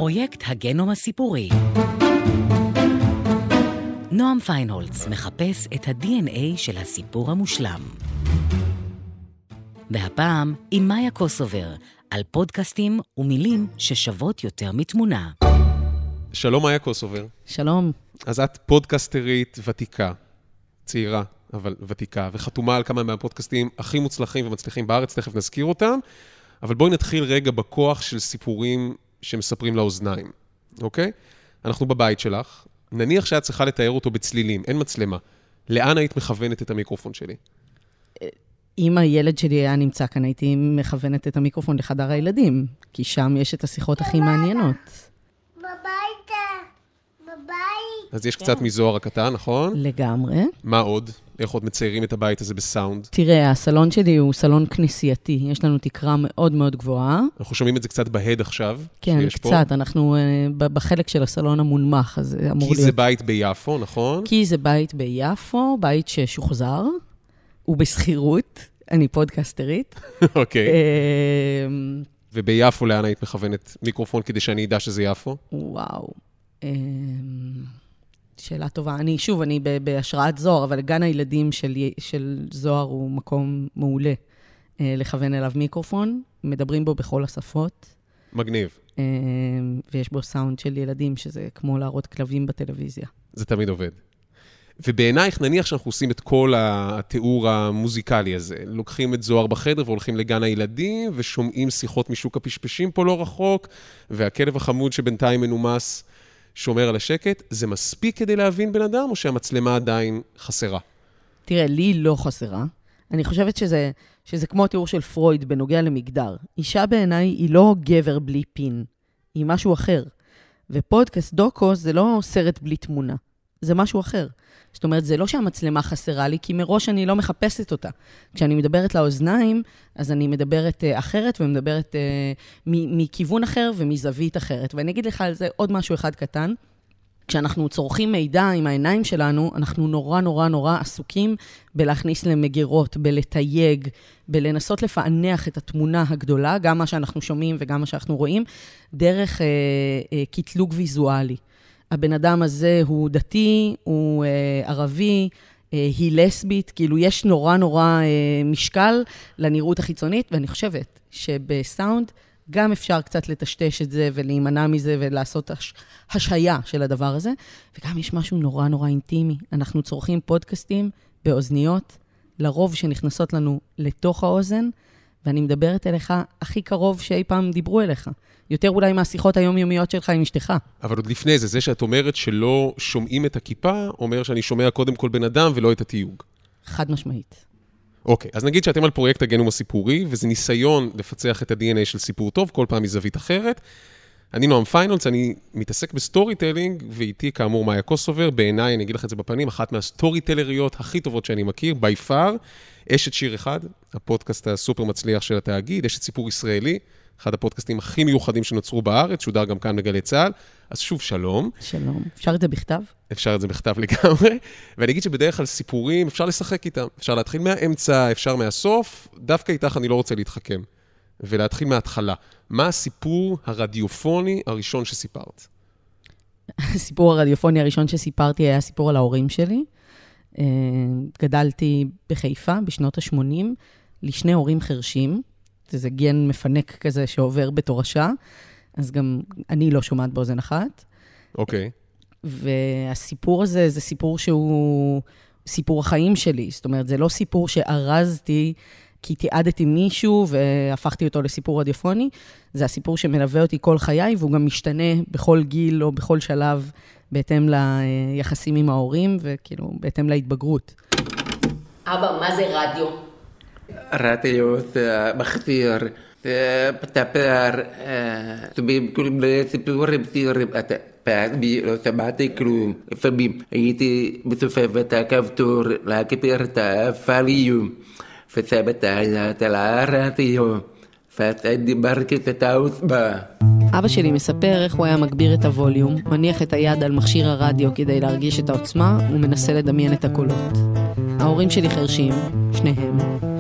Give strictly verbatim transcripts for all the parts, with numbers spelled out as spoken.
פרויקט הגנום הסיפורי. נועם פיינהולץ מחפש את ה-די אן איי של הסיפור המושלם. והפעם עם מאיה קוסובר, על פודקאסטים ומילים ששוות יותר מתמונה. שלום מאיה קוסובר. שלום. אז את פודקסטרית ותיקה, צעירה, אבל ותיקה, וחתומה על כמה מהפודקאסטים הכי מוצלחים ומצליחים בארץ, תכף נזכיר אותם, אבל בואי נתחיל רגע בכוח של סיפורים שמספרים לאוזניים, אוקיי? אנחנו בבית שלך, נניח שאת צריכה לתאר אותו בצלילים, אין מצלמה. לאן היית מכוונת את המיקרופון שלי? אם הילד שלי היה נמצא כאן, הייתי מכוונת את המיקרופון לחדר הילדים, כי שם יש את השיחות הכי מעניינות. בבית, בבית. אז יש קצת מזוהר הקטן, נכון? לגמרי. מה עוד? איך עוד מציירים את הבית הזה בסאונד? תראה, הסלון שלי הוא סלון כנסייתי. יש לנו תקרה מאוד מאוד גבוהה. אנחנו שומעים את זה קצת בהד עכשיו. כן, קצת. פה. אנחנו uh, בחלק של הסלון המונמך, אז אמור להיות... כי זה בית ביפו, נכון? כי זה בית ביפו, בית ששוחזר, הוא בסחירות. אני פודקסטרית. אוקיי. וביפו לאן היית מכוונת מיקרופון כדי שאני אדע שזה יפו? וואו. שאלה טובה. אני, שוב, אני בהשראת זוהר, אבל גן הילדים של, של זוהר הוא מקום מעולה לכוון אליו מיקרופון. מדברים בו בכל השפות. מגניב. ויש בו סאונד של ילדים, שזה כמו להראות כלבים בטלוויזיה. זה תמיד עובד. ובעינייך נניח שאנחנו עושים את כל התיאור המוזיקלי הזה. לוקחים את זוהר בחדר והולכים לגן הילדים, ושומעים שיחות משוק הפשפשים פה לא רחוק, והכלב החמוד שבינתיים מנומס שומר על השקט. זה מספיק כדי להבין בן אדם, או שהמצלמה עדיין חסרה? תראה, לי לא חסרה. אני חושבת שזה, שזה כמו תיאור של פרויד בנוגע למגדר. אישה בעיניי היא לא גבר בלי פין, היא משהו אחר. ופודקאסט דוקו זה לא סרט בלי תמונה, זה משהו אחר. זאת אומרת, זה לא שהמצלמה חסרה לי, כי מראש אני לא מחפשת אותה. כשאני מדברת לאוזניים, אז אני מדברת uh, אחרת, ומדברת uh, מכיוון אחר ומזווית אחרת. ואני אגיד לך על זה עוד משהו אחד קטן. כשאנחנו צורכים מידע עם העיניים שלנו, אנחנו נורא נורא נורא עסוקים בלהכניס למגירות, בלתייג, בלנסות לפענח את התמונה הגדולה, גם מה שאנחנו שומעים וגם מה שאנחנו רואים, דרך uh, uh, קטלוג ויזואלי. הבן אדם הזה הוא דתי, הוא אה, ערבי, אה, היא לסבית, כאילו יש נורא נורא אה, משקל לנראות החיצונית, ואני חושבת שבסאונד גם אפשר קצת לטשטש את זה ולהימנע מזה ולעשות הש... השהיה של הדבר הזה, וגם יש משהו נורא נורא אינטימי. אנחנו צורכים פודקאסטים באוזניות, לרוב שנכנסות לנו לתוך האוזן, ואני מדברת אליך הכי קרוב שאי פעם דיברו אליך. יותר אולי מהשיחות היומיומיות שלך עם אשתך. אבל עוד לפני זה, זה שאת אומרת שלא שומעים את הכיפה, אומר שאני שומע קודם כל בן אדם ולא את התיוג. חד משמעית. אוקיי, אז נגיד שאתם על פרויקט הגנום הסיפורי, וזה ניסיון לפצח את ה-די אן איי של סיפור טוב, כל פעם מזווית אחרת. אני נועם פיינהולץ, אני מתעסק בסטורי טלינג, ואיתי כאמור מאיה קוסובר, בעיניי, אני אגיד לך את זה בפנים, אחת מהסטורי טלריות הכי טובות שאני מכיר, by far, אשת שיר אחד, הפודקאסט הסופר מצליח של התאגיד, אשת סיפור ישראלי, אחד הפודקאסטים הכי מיוחדים שנוצרו בארץ, שודר גם כאן בגלי צהל. אז שוב, שלום. שלום. אפשר את זה בכתב? אפשר את זה בכתב לגמרי. ואני אגיד שבדרך כלל סיפורים, אפשר לשחק איתם. אפשר להתחיל מהאמצע, אפשר מהסוף. דווקא איתך אני לא רוצה להתחכם. ולהתחיל מההתחלה. מה הסיפור הרדיופוני הראשון שסיפרת? הסיפור הרדיופוני הראשון שסיפרתי היה סיפור על ההורים שלי. גדלתי בחיפה בשנות ה-שמונים, לשני הורים חרשים. זה גן מפנק כזה שעובר בתורשה, אז גם אני לא שומעת באוזן אחת. אוקיי. והסיפור הזה, זה סיפור שהוא סיפור החיים שלי. זאת אומרת, זה לא סיפור שארזתי כי תיעדתי מישהו והפכתי אותו לסיפור רדיופוני. זה הסיפור שמלווה אותי כל חיי, והוא גם משתנה בכל גיל או בכל שלב, בהתאם ליחסים עם ההורים, וכאילו, בהתאם להתבגרות. אבא, מה זה רדיו? רדיו זה מכשיר, זה פתפר, סביב כל מיני סיפורים סיורים, אתה פעמי לא שמעתי כלום, לפעמים הייתי מסופף את הכפתור להגביר את הווליום, ושם את היד על הרדיו, ואז דיברתי את האצבע. אבא שלי מספר איך הוא היה מגביר את הווליום, מניח את היד על מכשיר הרדיו כדי להרגיש את העוצמה, ומנסה לדמיין את הקולות. ההורים שלי חרשים, שניהם.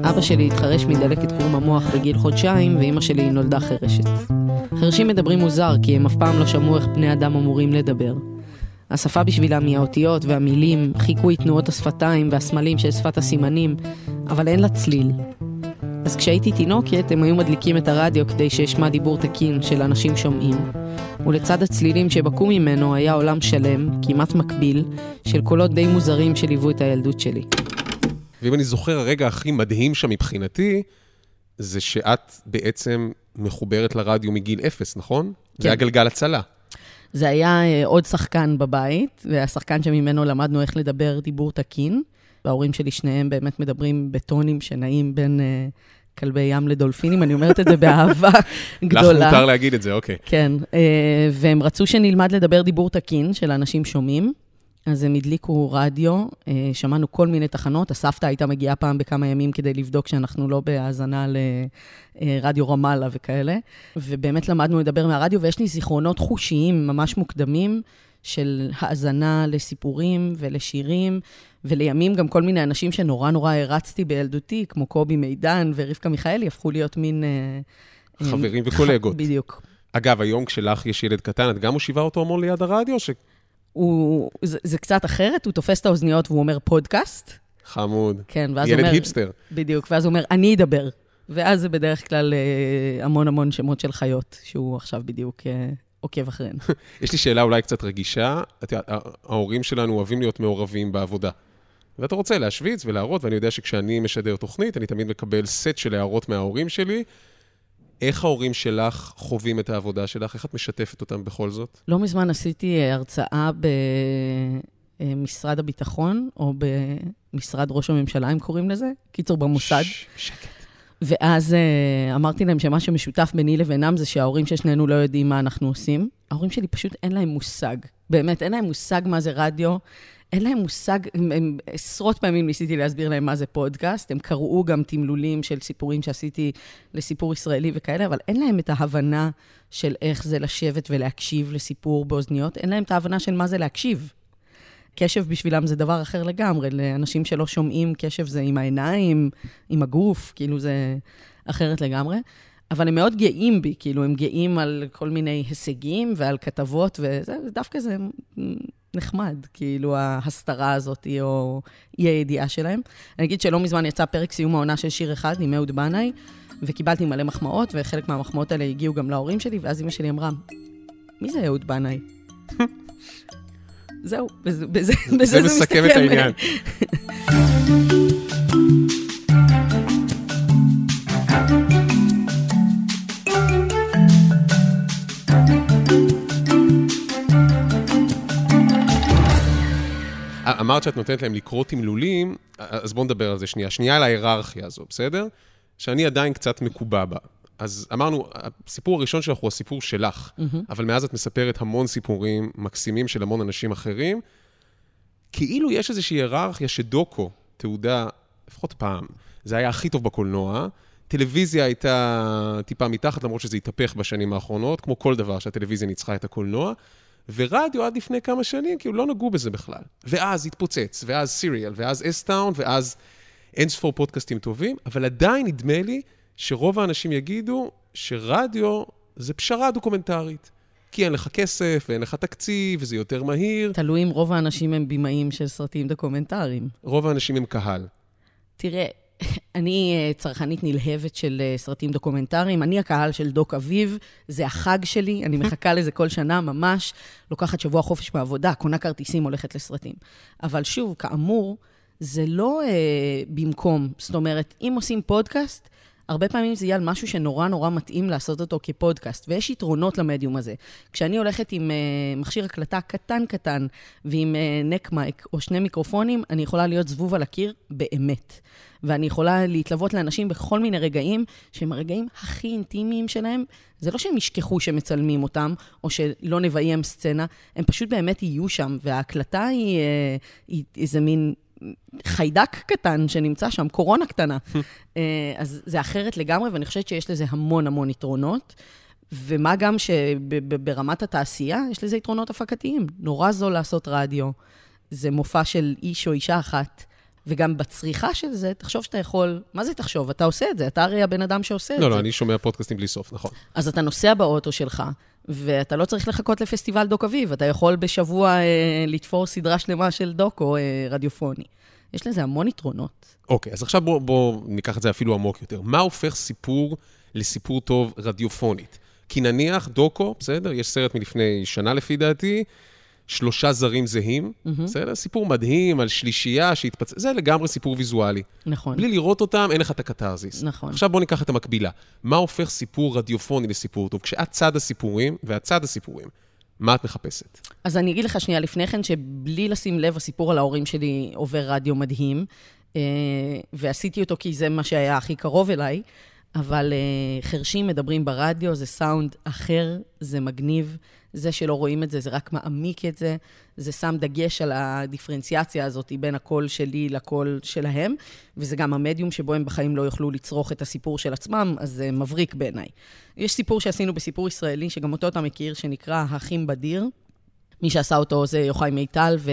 אבא שלי התחרש מדלקת קרום המוח בגיל חודשיים, ואמא שלי נולדה חרשת. חרשים מדברים מוזר, כי הם אף פעם לא שמעו איך בני אדם אמורים לדבר. השפה בשבילם היא האותיות והמילים, חיקוי תנועות השפתיים והסמלים של שפת הסימנים, אבל אין לה צליל. אז כשהייתי תינוקת, הם היו מדליקים את הרדיו כדי שישמע דיבור תקין של אנשים שומעים. ולצד הצלילים שבקו ממנו היה עולם שלם, כמעט מקביל, של קולות די מוזרים שליוו את הילדות שלי. ואם אני זוכר, הרגע הכי מדהים שם מבחינתי, זה שאת בעצם מחוברת לרדיו מגיל אפס, נכון? כן. זה היה גלגל הצלה. זה היה עוד שחקן בבית, והשחקן שממנו למדנו איך לדבר דיבור תקין. וההורים שלי שניהם באמת מדברים בטונים שנעים בין uh, כלבי ים לדולפינים. אני אומרת את זה באהבה גדולה. לך מותר להגיד את זה, אוקיי. כן, uh, והם רצו שנלמד לדבר דיבור תקין של אנשים שומעים. אז הם הדליקו רדיו, uh, שמענו כל מיני תחנות. הסבתא הייתה מגיעה פעם בכמה ימים כדי לבדוק שאנחנו לא בהאזנה לרדיו רמאללה וכאלה. ובאמת למדנו לדבר מהרדיו, ויש לי זיכרונות חושיים ממש מוקדמים, של האזנה לסיפורים ולשירים, ולימים גם כל מיני אנשים שנורא נורא הרצתי בילדותי, כמו קובי מידן ורבקה מיכאלי, הפכו להיות מין... חברים וקולגות. בדיוק. אגב, היום כשלך יש ילד קטן, את גם מושיבה אותו המון ליד הרדיו? ש... הוא, זה, זה קצת אחרת, הוא תופס את האוזניות והוא אומר פודקאסט. חמוד. כן, ואז ילד אומר... היפסטר. בדיוק, ואז הוא אומר, אני אדבר. ואז זה בדרך כלל המון המון שמות של חיות, שהוא עכשיו בדיוק... עוקב אחריהן. יש לי שאלה אולי קצת רגישה. ההורים שלנו אוהבים להיות מעורבים בעבודה. ואתה רוצה להשוויץ ולהראות, ואני יודע שכשאני משדר תוכנית, אני תמיד מקבל סט של הערות מההורים שלי. איך ההורים שלך חווים את העבודה שלך? איך את משתפת אותם בכל זאת? לא מזמן עשיתי הרצאה במשרד הביטחון, או במשרד ראש הממשלה, אם קוראים לזה. קיצור, במוסד. שקט. ואז uh, אמרתי להם שמה שמשותף ביני לבינם זה שההורים ששנינו לא יודעים מה אנחנו עושים. ההורים שלי פשוט אין להם מושג. באמת, אין להם מושג מה זה רדיו. אין להם מושג, הם, הם, עשרות פעמים ניסיתי להסביר להם מה זה פודקאסט. הם קראו גם תמלולים של סיפורים שעשיתי לסיפור ישראלי וכאלה, אבל אין להם את ההבנה של איך זה לשבת ולהקשיב לסיפור באוזניות. אין להם את ההבנה של מה זה להקשיב. קשב בשבילם זה דבר אחר לגמרי, לאנשים שלא שומעים קשב זה עם העיניים, עם הגוף, כאילו זה אחרת לגמרי, אבל הם מאוד גאים בי, כאילו הם גאים על כל מיני הישגים ועל כתבות, וזה דווקא זה נחמד, כאילו ההסתרה הזאת או אי הידיעה שלהם. אני אגיד שלא מזמן יצא פרק סיום העונה של שיר אחד עם אהוד בנאי, וקיבלתי מלא מחמאות, וחלק מהמחמאות האלה הגיעו גם להורים שלי, ואז אמא שלי אמרה, מי זה אהוד בנאי? זהו, בזה, בזה, זה מסכם את העניין. אמרת שאת נותנת להם לקרוא תמלולים, אז בואו נדבר על זה שנייה. שנייה על ההיררכיה הזו, בסדר? שאני עדיין קצת מקובע בה. אז אמרנו, הסיפור הראשון שלך הוא הסיפור שלך, mm-hmm. אבל מאז את מספרת המון סיפורים מקסימים של המון אנשים אחרים, כאילו יש איזושהי היררכיה שדוקו, תעודה, לפחות פעם, זה היה הכי טוב בקולנוע, טלוויזיה הייתה טיפה מתחת, למרות שזה התהפך בשנים האחרונות, כמו כל דבר שהטלוויזיה ניצחה את הקולנוע, ורדיו עד לפני כמה שנים, כאילו לא נגעו בזה בכלל. ואז התפוצץ, ואז סיריאל, ואז אסטאון, ואז אין ספור פודקאסטים טובים, אבל עדיין נדמה לי שרוב האנשים יגידו שרדיו זה פשרה דוקומנטרית. כי אין לך כסף, ואין לך תקציב, וזה יותר מהיר. תלוי אם רוב האנשים הם בימאים של סרטים דוקומנטריים. רוב האנשים הם קהל. תראה, אני צרכנית נלהבת של סרטים דוקומנטריים, אני הקהל של דוק אביב, זה החג שלי, אני מחכה לזה כל שנה ממש, לוקחת שבוע חופש בעבודה, קונה כרטיסים, הולכת לסרטים. אבל שוב, כאמור, זה לא אה, במקום. זאת אומרת, אם עושים פודקאסט, הרבה פעמים זה יהיה על משהו שנורא נורא מתאים לעשות אותו כפודקאסט, ויש יתרונות למדיום הזה. כשאני הולכת עם uh, מכשיר הקלטה קטן קטן, ועם uh, נק מייק או שני מיקרופונים, אני יכולה להיות זבוב על הקיר באמת. ואני יכולה להתלוות לאנשים בכל מיני רגעים, שהם הרגעים הכי אינטימיים שלהם. זה לא שהם ישכחו שמצלמים אותם, או שלא נביים סצנה, הם פשוט באמת יהיו שם, וההקלטה היא, uh, היא איזה מין חיידק קטן שנמצא שם, קורונה קטנה. אז זה אחרת לגמרי, ואני חושבת שיש לזה המון המון יתרונות, ומה גם שברמת התעשייה, יש לזה יתרונות הפקתיים. נורא זול לעשות רדיו. זה מופע של איש או אישה אחת, וגם בצריכה של זה, תחשוב שאתה יכול, מה זה תחשוב? אתה עושה את זה, אתה הרי הבן אדם שעושה את זה. לא, לא, אני שומע פודקאסטים בלי סוף, נכון. אז אתה נוסע באוטו שלך, ואתה לא צריך לחכות לפסטיבל דוק אביב, אתה יכול בשבוע אה, לתפור סדרה שלמה של דוקו אה, רדיופוני. יש לזה המון יתרונות. אוקיי, אז עכשיו בואו בוא ניקח את זה אפילו עמוק יותר. מה הופך סיפור לסיפור טוב רדיופונית? כי נניח דוקו, בסדר? יש סרט מלפני שנה לפי דעתי, שלושה זרים זהים, mm-hmm. בסדר? סיפור מדהים על שלישייה שהתפצ... זה לגמרי סיפור ויזואלי. נכון. בלי לראות אותם, אין לך את הקטרזיס. נכון. עכשיו בואו ניקח את המקבילה. מה הופך סיפור רדיופוני לסיפור טוב? כשאת צד הסיפורים, ואת צד הסיפורים, מה את מחפשת? אז אני אגיד לך שנייה לפני כן, שבלי לשים לב, הסיפור על ההורים שלי עובר רדיו מדהים, ועשיתי אותו כי זה מה שהיה הכי קרוב אליי, אבל חרשים מדברים ברדיו, זה סאונד אחר, זה מגניב, זה שלא רואים את זה, זה רק מעמיק את זה, זה שם דגש על הדיפרנציאציה הזאת בין הקול שלי לקול שלהם, וזה גם המדיום שבו הם בחיים לא יוכלו לצרוך את הסיפור של עצמם, אז זה מבריק בעיניי. יש סיפור שעשינו בסיפור ישראלי, שגם אותו אתה מכיר, שנקרא האחים בדיר. מי שעשה אותו זה יוחאי מיטל ו...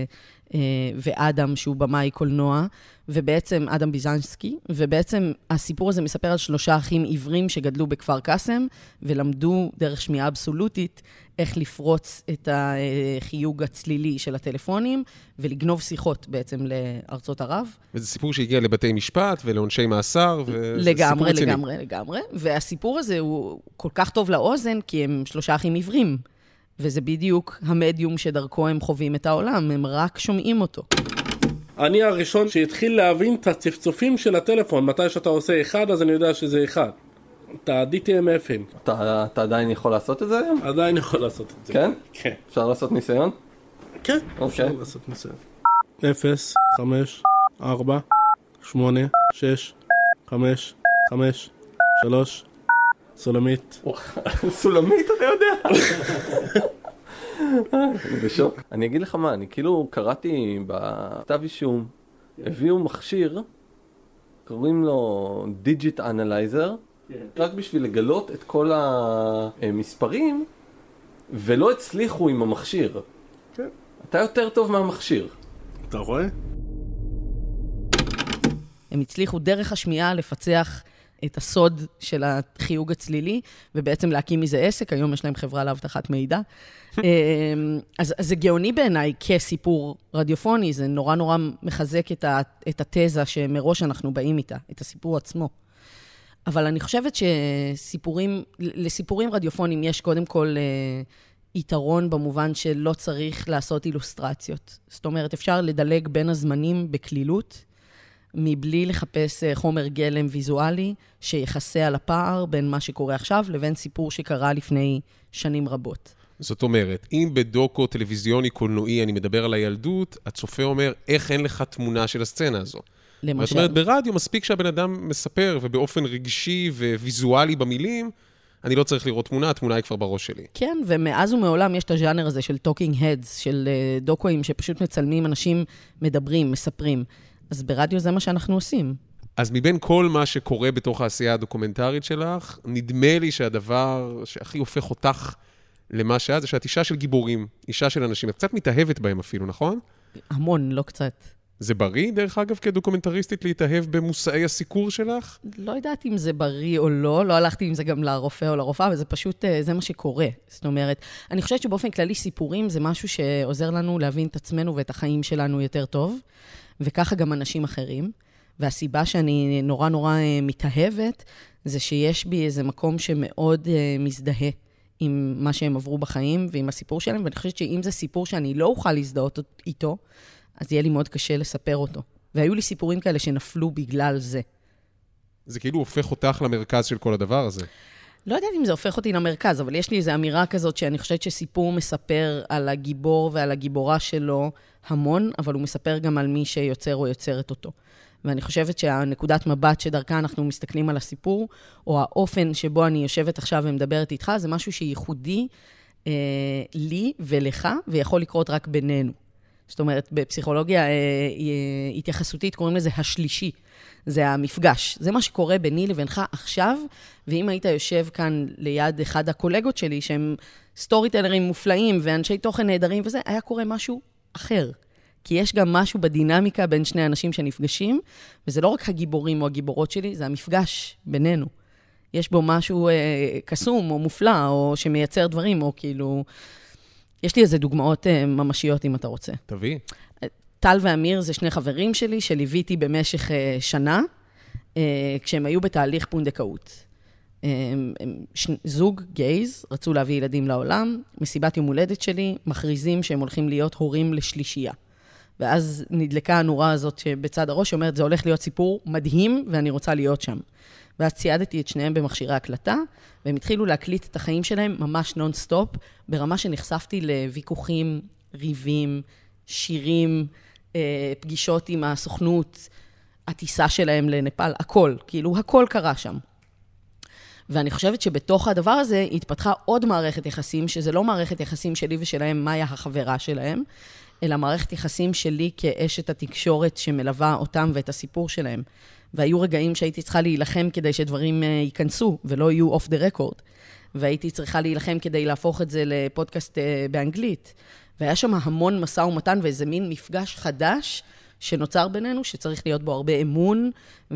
ואדם, שהוא במאי קולנוע, ובעצם אדם ביזנסקי, ובעצם הסיפור הזה מספר על שלושה אחים עיוורים שגדלו בכפר קסם, ולמדו דרך שמיעה אבסולוטית איך לפרוץ את החיוג הצלילי של הטלפונים, ולגנוב שיחות בעצם לארצות ערב. וזה סיפור שהגיע לבתי משפט ולעונשי מאסר, לגמרי, לגמרי, לגמרי. והסיפור הזה הוא כל כך טוב לאוזן, כי הם שלושה אחים עיוורים. וזה בדיוק המדיום שדרכו הם חווים את העולם, הם רק שומעים אותו. אני הראשון שהתחיל להבין את הצפצופים של הטלפון, מתי שאתה עושה אחד, אז אני יודע שזה אחד. את ה-די טי אם אפים. אתה, אתה עדיין יכול לעשות את זה היום? עדיין יכול לעשות את זה. כן? כן. אפשר לעשות ניסיון? כן, אוקיי. אפשר לעשות ניסיון. אפס, חמש, ארבע, שמונה, שש, חמש, חמש, שלוש, סולמית. סולמית, אתה יודע? אני בשוק. אני אגיד לך מה, אני כאילו קראתי בכתב אישום, הביאו מכשיר, קוראים לו דיג'יט אנלייזר, רק בשביל לגלות את כל המספרים, ולא הצליחו עם המכשיר. אתה יותר טוב מהמכשיר. אתה רואה? הם הצליחו דרך השמיעה לפצח את הסוד של החיוג הצלילי, ובעצם להקים מזה עסק, היום יש להם חברה להבטחת מידע. אז, אז זה גאוני בעיניי כסיפור רדיופוני, זה נורא נורא מחזק את, ה, את התזה שמראש אנחנו באים איתה, את הסיפור עצמו. אבל אני חושבת שסיפורים, לסיפורים רדיופונים יש קודם כל יתרון במובן שלא צריך לעשות אילוסטרציות. זאת אומרת, אפשר לדלג בין הזמנים בכלילות, מבלי לחפש חומר גלם ויזואלי שיחסה על הפער בין מה שקורה עכשיו לבין סיפור שקרה לפני שנים רבות. זאת אומרת, אם בדוקו טלוויזיוני קולנועי אני מדבר על הילדות, הצופה אומר, איך אין לך תמונה של הסצנה הזו? למשל. זאת אומרת, ברדיו מספיק שהבן אדם מספר, ובאופן רגשי וויזואלי במילים, אני לא צריך לראות תמונה, התמונה היא כבר בראש שלי. כן, ומאז ומעולם יש את הז'אנר הזה של talking heads, של דוקואים שפשוט מצלמים אנשים מדברים, מספרים. אז ברדיו זה מה שאנחנו עושים. אז מבין כל מה שקורה בתוך העשייה הדוקומנטרית שלך, נדמה לי שהדבר שהכי הופך אותך למה שהיה, זה שאת אישה של גיבורים, אישה של אנשים, את קצת מתאהבת בהם אפילו, נכון? המון, לא קצת. זה בריא, דרך אגב, כדוקומנטריסטית להתאהב במושאי הסיקור שלך? לא יודעת אם זה בריא או לא, לא הלכתי עם זה גם לרופא או לרופאה, אבל זה פשוט, זה מה שקורה. זאת אומרת, אני חושבת שבאופן כללי סיפורים זה משהו שעוזר לנו להבין את עצמנו ואת החיים שלנו יותר טוב, וככה גם אנשים אחרים. והסיבה שאני נורא נורא מתאהבת, זה שיש בי איזה מקום שמאוד מזדהה עם מה שהם עברו בחיים ועם הסיפור שלהם, ואני חושבת שאם זה סיפור שאני לא אוכל להזדהות איתו, אז יהיה לי מאוד קשה לספר אותו. והיו לי סיפורים כאלה שנפלו בגלל זה. זה כאילו הופך אותך למרכז של כל הדבר הזה. לא יודעת אם זה הופך אותי למרכז, אבל יש לי איזו אמירה כזאת שאני חושבת שסיפור מספר על הגיבור ועל הגיבורה שלו המון, אבל הוא מספר גם על מי שיוצר או יוצרת אותו. ואני חושבת שהנקודת מבט שדרכה אנחנו מסתכלים על הסיפור, או האופן שבו אני יושבת עכשיו ומדברת איתך, זה משהו שייחודי אה, לי ולך, ויכול לקרות רק בינינו. זאת אומרת, בפסיכולוגיה אה, אה, התייחסותית קוראים לזה השלישי. זה המפגש. זה מה שקורה ביני לבינך עכשיו, ואם היית יושב כאן ליד אחד הקולגות שלי, שהם סטורי טלרים מופלאים ואנשי תוכן נהדרים וזה, היה קורה משהו אחר. כי יש גם משהו בדינמיקה בין שני אנשים שנפגשים, וזה לא רק הגיבורים או הגיבורות שלי, זה המפגש בינינו. יש בו משהו אה, קסום או מופלא, או שמייצר דברים, או כאילו... יש לי איזה דוגמאות אה, ממשיות, אם אתה רוצה. תביא. טל ואמיר זה שני חברים שלי, שליוויתי במשך אה, שנה, אה, כשהם היו בתהליך פונדקאות. אה, ש... זוג גייז, רצו להביא ילדים לעולם, מסיבת יום הולדת שלי, מכריזים שהם הולכים להיות הורים לשלישייה. ואז נדלקה הנורה הזאת שבצד הראש, שאומרת, זה הולך להיות סיפור מדהים, ואני רוצה להיות שם. ואז ציידתי את שניהם במכשירי הקלטה, והם התחילו להקליט את החיים שלהם ממש נון-סטופ, ברמה שנחשפתי לוויכוחים, ריבים, שירים, פגישות עם הסוכנות, הטיסה שלהם לנפאל, הכל, כאילו הכל קרה שם. ואני חושבת שבתוך הדבר הזה התפתחה עוד מערכת יחסים, שזה לא מערכת יחסים שלי ושלהם, מהי החברה שלהם, אלא מערכת יחסים שלי כאשת התקשורת שמלווה אותם ואת הסיפור שלהם. והיו רגעים שהייתי צריכה להילחם כדי שדברים ייכנסו, ולא יהיו off the record. והייתי צריכה להילחם כדי להפוך את זה לפודקאסט באנגלית. והיה שם המון מסע ומתן, ואיזה מין מפגש חדש שנוצר בינינו, שצריך להיות בו הרבה אמון,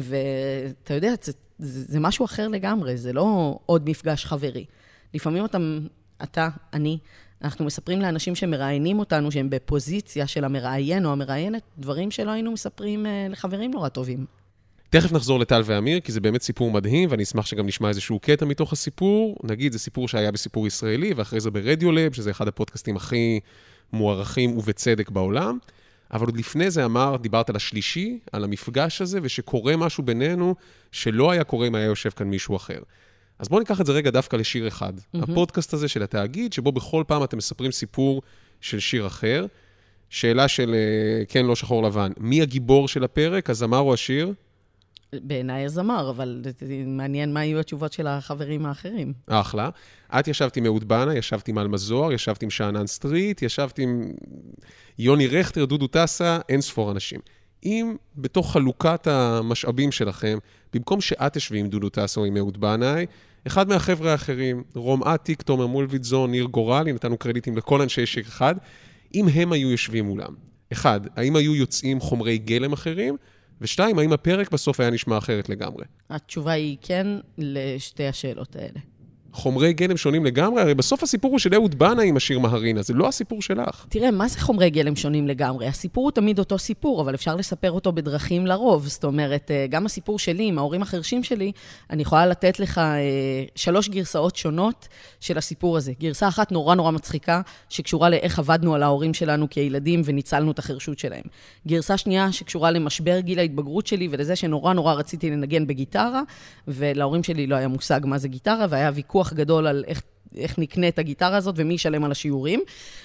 ואתה יודע, זה, זה, זה משהו אחר לגמרי, זה לא עוד מפגש חברי. לפעמים אתה, אתה, אני, אנחנו מספרים לאנשים שמראיינים אותנו, שהם בפוזיציה של המראיין או המראיינת, דברים שלא היינו מספרים לחברים נורא טובים. תכף נחזור לטל ואמיר, כי זה באמת סיפור מדהים, ואני אשמח שגם נשמע איזשהו קטע מתוך הסיפור. נגיד, זה סיפור שהיה בסיפור ישראלי, ואחרי זה ברדיולב, שזה אחד הפודקאסטים הכי מוערכים ובצדק בעולם. אבל עוד לפני זה אמר, דיברת על השלישי, על המפגש הזה, ושקורה משהו בינינו, שלא היה קורה אם היה יושב כאן מישהו אחר. אז בואו ניקח את זה רגע דווקא לשיר אחד. Mm-hmm. הפודקאסט הזה של התאגיד, שבו בכל פעם אתם מספרים סיפור של שיר אחר. שאלה של, כן, לא שחור לבן. מי הגיבור של הפרק, הזמר או השיר? בעיניי הזמר, אבל מעניין מה יהיו התשובות של החברים האחרים. אחלה. את ישבת עם אהוד בנה, ישבת עם אלמה זוהר, ישבת עם שאנן סטריט, ישבת עם יוני רכטר, דודו טסה, אין ספור אנשים. אם בתוך חלוקת המשאבים שלכם, במקום שאת תשבי עם דודו טסה או עם אהוד בנה, אחד מהחבר'ה האחרים, רום עתיק, תומר מולביטזון, ניר גורלי, נתנו קרדיטים לכל אנשי שיר אחד, אם הם היו יושבים מולם. אחד, האם היו יוצאים חומרי גלם אחרים? ושתיים, האם הפרק בסוף היה נשמע אחרת לגמרי? התשובה היא כן לשתי השאלות האלה. חומרי גלם שונים לגמרי? הרי בסוף הסיפור הוא של אהוד בנה עם השיר מהרינה, זה לא הסיפור שלך. תראה, מה זה חומרי גלם שונים לגמרי? הסיפור הוא תמיד אותו סיפור, אבל אפשר לספר אותו בדרכים לרוב. זאת אומרת, גם הסיפור שלי עם ההורים החרשים שלי, אני יכולה לתת לך שלוש גרסאות שונות של הסיפור הזה. גרסה אחת נורא נורא מצחיקה, שקשורה לאיך עבדנו על ההורים שלנו כילדים וניצלנו את החרשות שלהם. גרסה שנייה שקשורה למשבר גיל ההתבגרות שלי ולזה שנורא נורא רציתי לנגן בגיטרה, ולהורים שלי לא היה מושג מה זה גיטרה, והיה ויכוח גדול על איך, איך נקנה את הגיטרה הזאת ומי ישלם על השיעורים.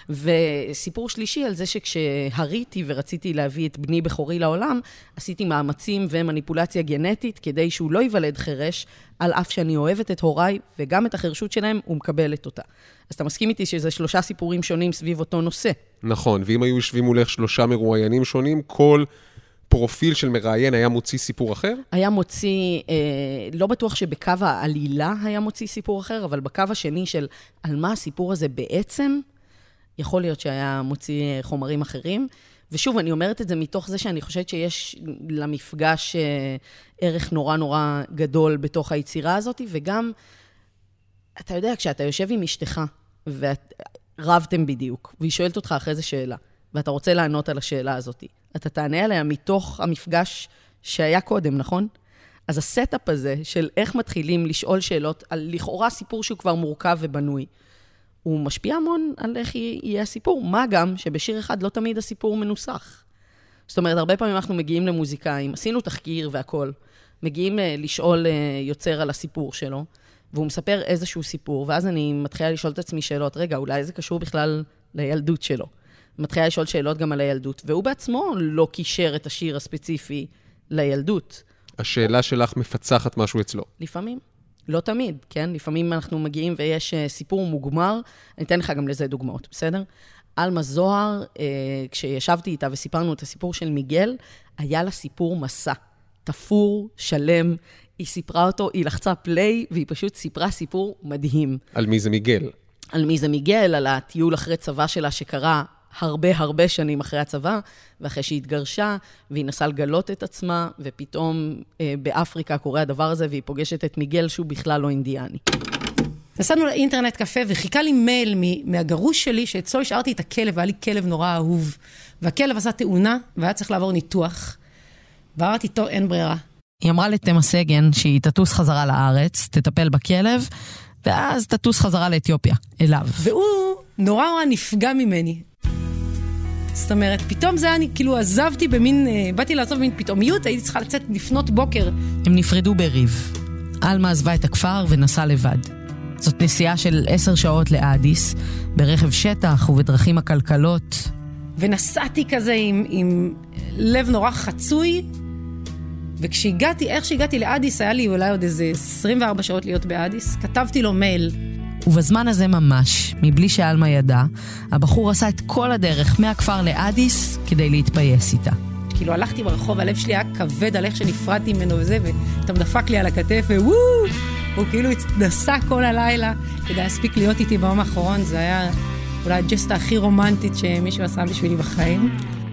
וסיפור שלישי על זה שכשהריתי ורציתי להביא את בני בכורי לעולם, עשיתי מאמצים ומניפולציה גנטית כדי שהוא לא ייוולד חרש, על אף שאני אוהבת את הוריי וגם את החרשות שלהם ומקבלת אותה. אז אתה מסכים איתי שזה שלושה סיפורים שונים סביב אותו נושא. נכון, ואם היו יושבים מולך שלושה מרואיינים שונים, כל פרופיל של מראיין היה מוציא סיפור אחר? היה מוציא, אה, לא בטוח שבקו העלילה היה מוציא סיפור אחר, אבל בקו השני של על מה הסיפור הזה בעצם, יכול להיות שהיה מוציא חומרים אחרים. ושוב, אני אומרת את זה מתוך זה שאני חושבת שיש למפגש אה, ערך נורא נורא גדול בתוך היצירה הזאת, וגם, אתה יודע, כשאתה יושב עם אשתך, ורבתם בדיוק, והיא שואלת אותך אחרי זה שאלה, ואתה רוצה לענות על השאלה הזאת, אתה תענה עליה מתוך המפגש שהיה קודם, נכון? אז הסטאפ הזה של איך מתחילים לשאול שאלות על לכאורה סיפור שהוא כבר מורכב ובנוי, הוא משפיע המון על איך יהיה הסיפור. מה גם שבשיר אחד לא תמיד הסיפור מנוסח. זאת אומרת, הרבה פעמים אנחנו מגיעים למוזיקאים, עשינו תחקיר והכל, מגיעים לשאול יוצר על הסיפור שלו, והוא מספר איזשהו סיפור, ואז אני מתחילה לשאול את עצמי שאלות, רגע, אולי זה קשור בכלל לילדות שלו. מתחילה לשאול שאלות גם על הילדות, והוא בעצמו לא קישר את השיר הספציפי לילדות. השאלה שלך מפצחת משהו אצלו. לפעמים. לא תמיד, כן? לפעמים אנחנו מגיעים ויש סיפור מוגמר, אני אתן לך גם לזה דוגמאות, בסדר? אלמה זוהר, כשישבתי איתה וסיפרנו את הסיפור של מיגל, היה לה סיפור מסע, תפור, שלם, היא סיפרה אותו, היא לחצה פליי, והיא פשוט סיפרה סיפור מדהים. על מי זה מיגל? על מי זה מיגל, על הטיול אחרי צבא שלה שקרה הרבה הרבה שנים אחרי הצבא, ואחרי שהיא התגרשה, והיא נסעה לגלות את עצמה, ופתאום אה, באפריקה קורה הדבר הזה, והיא פוגשת את מיגל שהוא בכלל לא אינדיאני. נסענו לאינטרנט קפה, וחיכה לי מייל מהגרוש שלי, שאצלו השארתי את הכלב, והיה לי כלב נורא אהוב. והכלב עשה תאונה, והיה צריך לעבור ניתוח. ואמרתי, טוב, אין ברירה. היא אמרה לתמה סגן שהיא תטוס חזרה לארץ, תטפל בכלב, ואז תטוס חזרה לאתיופיה, אליו. והוא נורא נורא נפגע ממני. זאת אומרת, פתאום זה היה, כאילו עזבתי במין, באתי לעזוב במין פתאומיות, הייתי צריכה לצאת לפנות בוקר. הם נפרדו בריב. אלמה עזבה את הכפר ונסעה לבד. זאת נסיעה של עשר שעות לאדיס, ברכב שטח ובדרכים הכלכלות. ונסעתי כזה עם, עם לב נורא חצוי, וכשהגעתי, איך שהגעתי לאדיס, היה לי אולי עוד איזה עשרים וארבע שעות להיות באדיס, כתבתי לו מייל. ובזמן הזה ממש, מבלי שאלמה ידע, הבחור עשה את כל הדרך מהכפר לאדיס כדי להתפייס איתה. כאילו הלכתי ברחוב, הלב שלי היה כבד על איך שנפרדתי ממנו וזה, ואתה מדפק לי על הכתף, ווואו! הוא כאילו נסע כל הלילה כדי להספיק להיות איתי ביום האחרון, זה היה אולי הג'סטה הכי רומנטית שמישהו עשה בשבילי בחיים.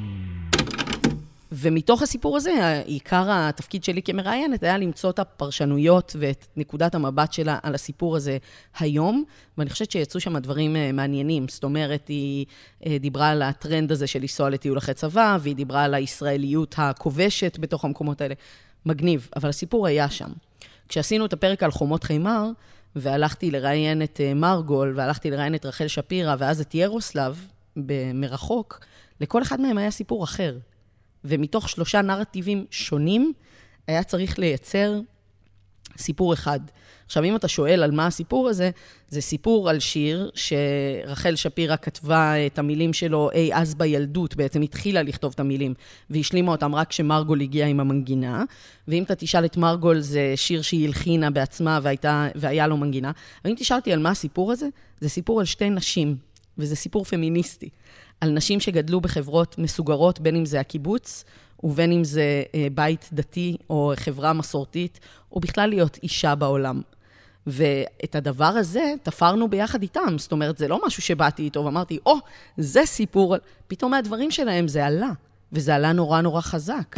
ומתוך הסיפור הזה, עיקר התפקיד שלי כמראיינת היה למצוא את הפרשנויות ואת נקודת המבט שלה על הסיפור הזה היום, ואני חושבת שיצאו שם דברים מעניינים. זאת אומרת, היא דיברה על הטרנד הזה של לנסוע לטיול אחרי צבא, והיא דיברה על הישראליות הכובשת בתוך המקומות האלה. מגניב, אבל הסיפור היה שם. כשעשינו את הפרק על חומות חיימר, והלכתי לראיין את מרגול, והלכתי לראיין את רחל שפירא, ואז את ירוסלב, במרחוק, לכל אחד מהם היה סיפור אחר. ומתוך שלושה נרטיבים שונים, היה צריך לייצר סיפור אחד. עכשיו, אם אתה שואל על מה הסיפור הזה, זה סיפור על שיר שרחל שפירא כתבה את המילים שלו אי אז בילדות, בעצם התחילה לכתוב את המילים, והשלימה אותם רק כשמרגול הגיע עם המנגינה, ואם אתה תשאל את מרגול, זה שיר שהיא הלחינה בעצמה והייתה, והיה לו מנגינה, ואם תשאלתי על מה הסיפור הזה, זה סיפור על שתי נשים, וזה סיפור פמיניסטי, על נשים שגדלו בחברות מסוגרות, בין אם זה הקיבוץ, ובין אם זה בית דתי או חברה מסורתית, או בכלל להיות אישה בעולם. ואת הדבר הזה תפרנו ביחד איתם, זאת אומרת, זה לא משהו שבאתי איתו ואמרתי, או, זה סיפור, פתאום מהדברים שלהם זה עלה, וזה עלה נורא נורא חזק.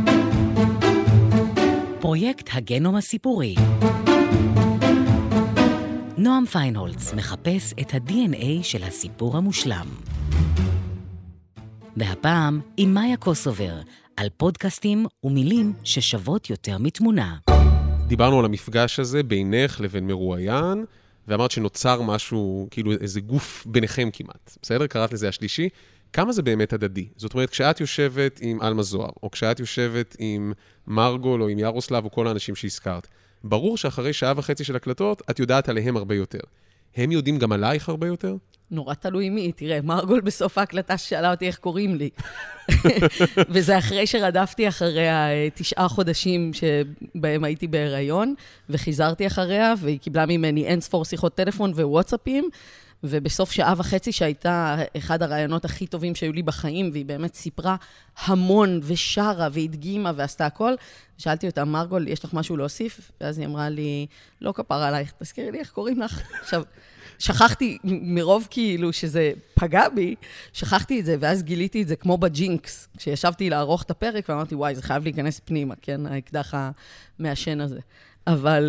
פרויקט הגנום הסיפורי. נועם פיינהולץ מחפש את ה-די אן איי של הסיפור המושלם. והפעם עם מאיה קוסובר, על פודקאסטים ומילים ששוות יותר מתמונה. דיברנו על המפגש הזה בינך לבין מרואיין, ואמרת שנוצר משהו, כאילו איזה גוף ביניכם כמעט. בסדר? קראת לזה השלישי. כמה זה באמת הדדי? זאת אומרת, כשאת יושבת עם אלמה זוהר, או כשאת יושבת עם מרגול או עם ירוסלב, או כל האנשים שהזכרת, ברור שאחרי שעה וחצי של הקלטות, את יודעת עליהם הרבה יותר. הם יודעים גם עלייך הרבה יותר? נורא תלוי מי. תראה, מרגול בסוף ההקלטה שאלה אותי איך קוראים לי. וזה אחרי שרדפתי אחריה תשעה חודשים שבהם הייתי בהיריון, וחיזרתי אחריה, והיא קיבלה ממני אין ספור שיחות טלפון ווואטסאפים, ובסוף שעה וחצי שהייתה אחד הרעיונות הכי טובים שהיו לי בחיים, והיא באמת סיפרה המון ושרה והדגימה ועשתה הכל, שאלתי אותה, מרגול, יש לך משהו להוסיף? ואז היא אמרה לי, לא כפר עלייך, תזכירי לי איך קוראים לך. עכשיו, שכחתי מרוב כאילו שזה פגע בי, שכחתי את זה, ואז גיליתי את זה כמו בג'ינקס, כשישבתי לערוך את הפרק, ואמרתי, וואי, זה חייב להיכנס פנימה, כן, האקדח המעשן הזה. אבל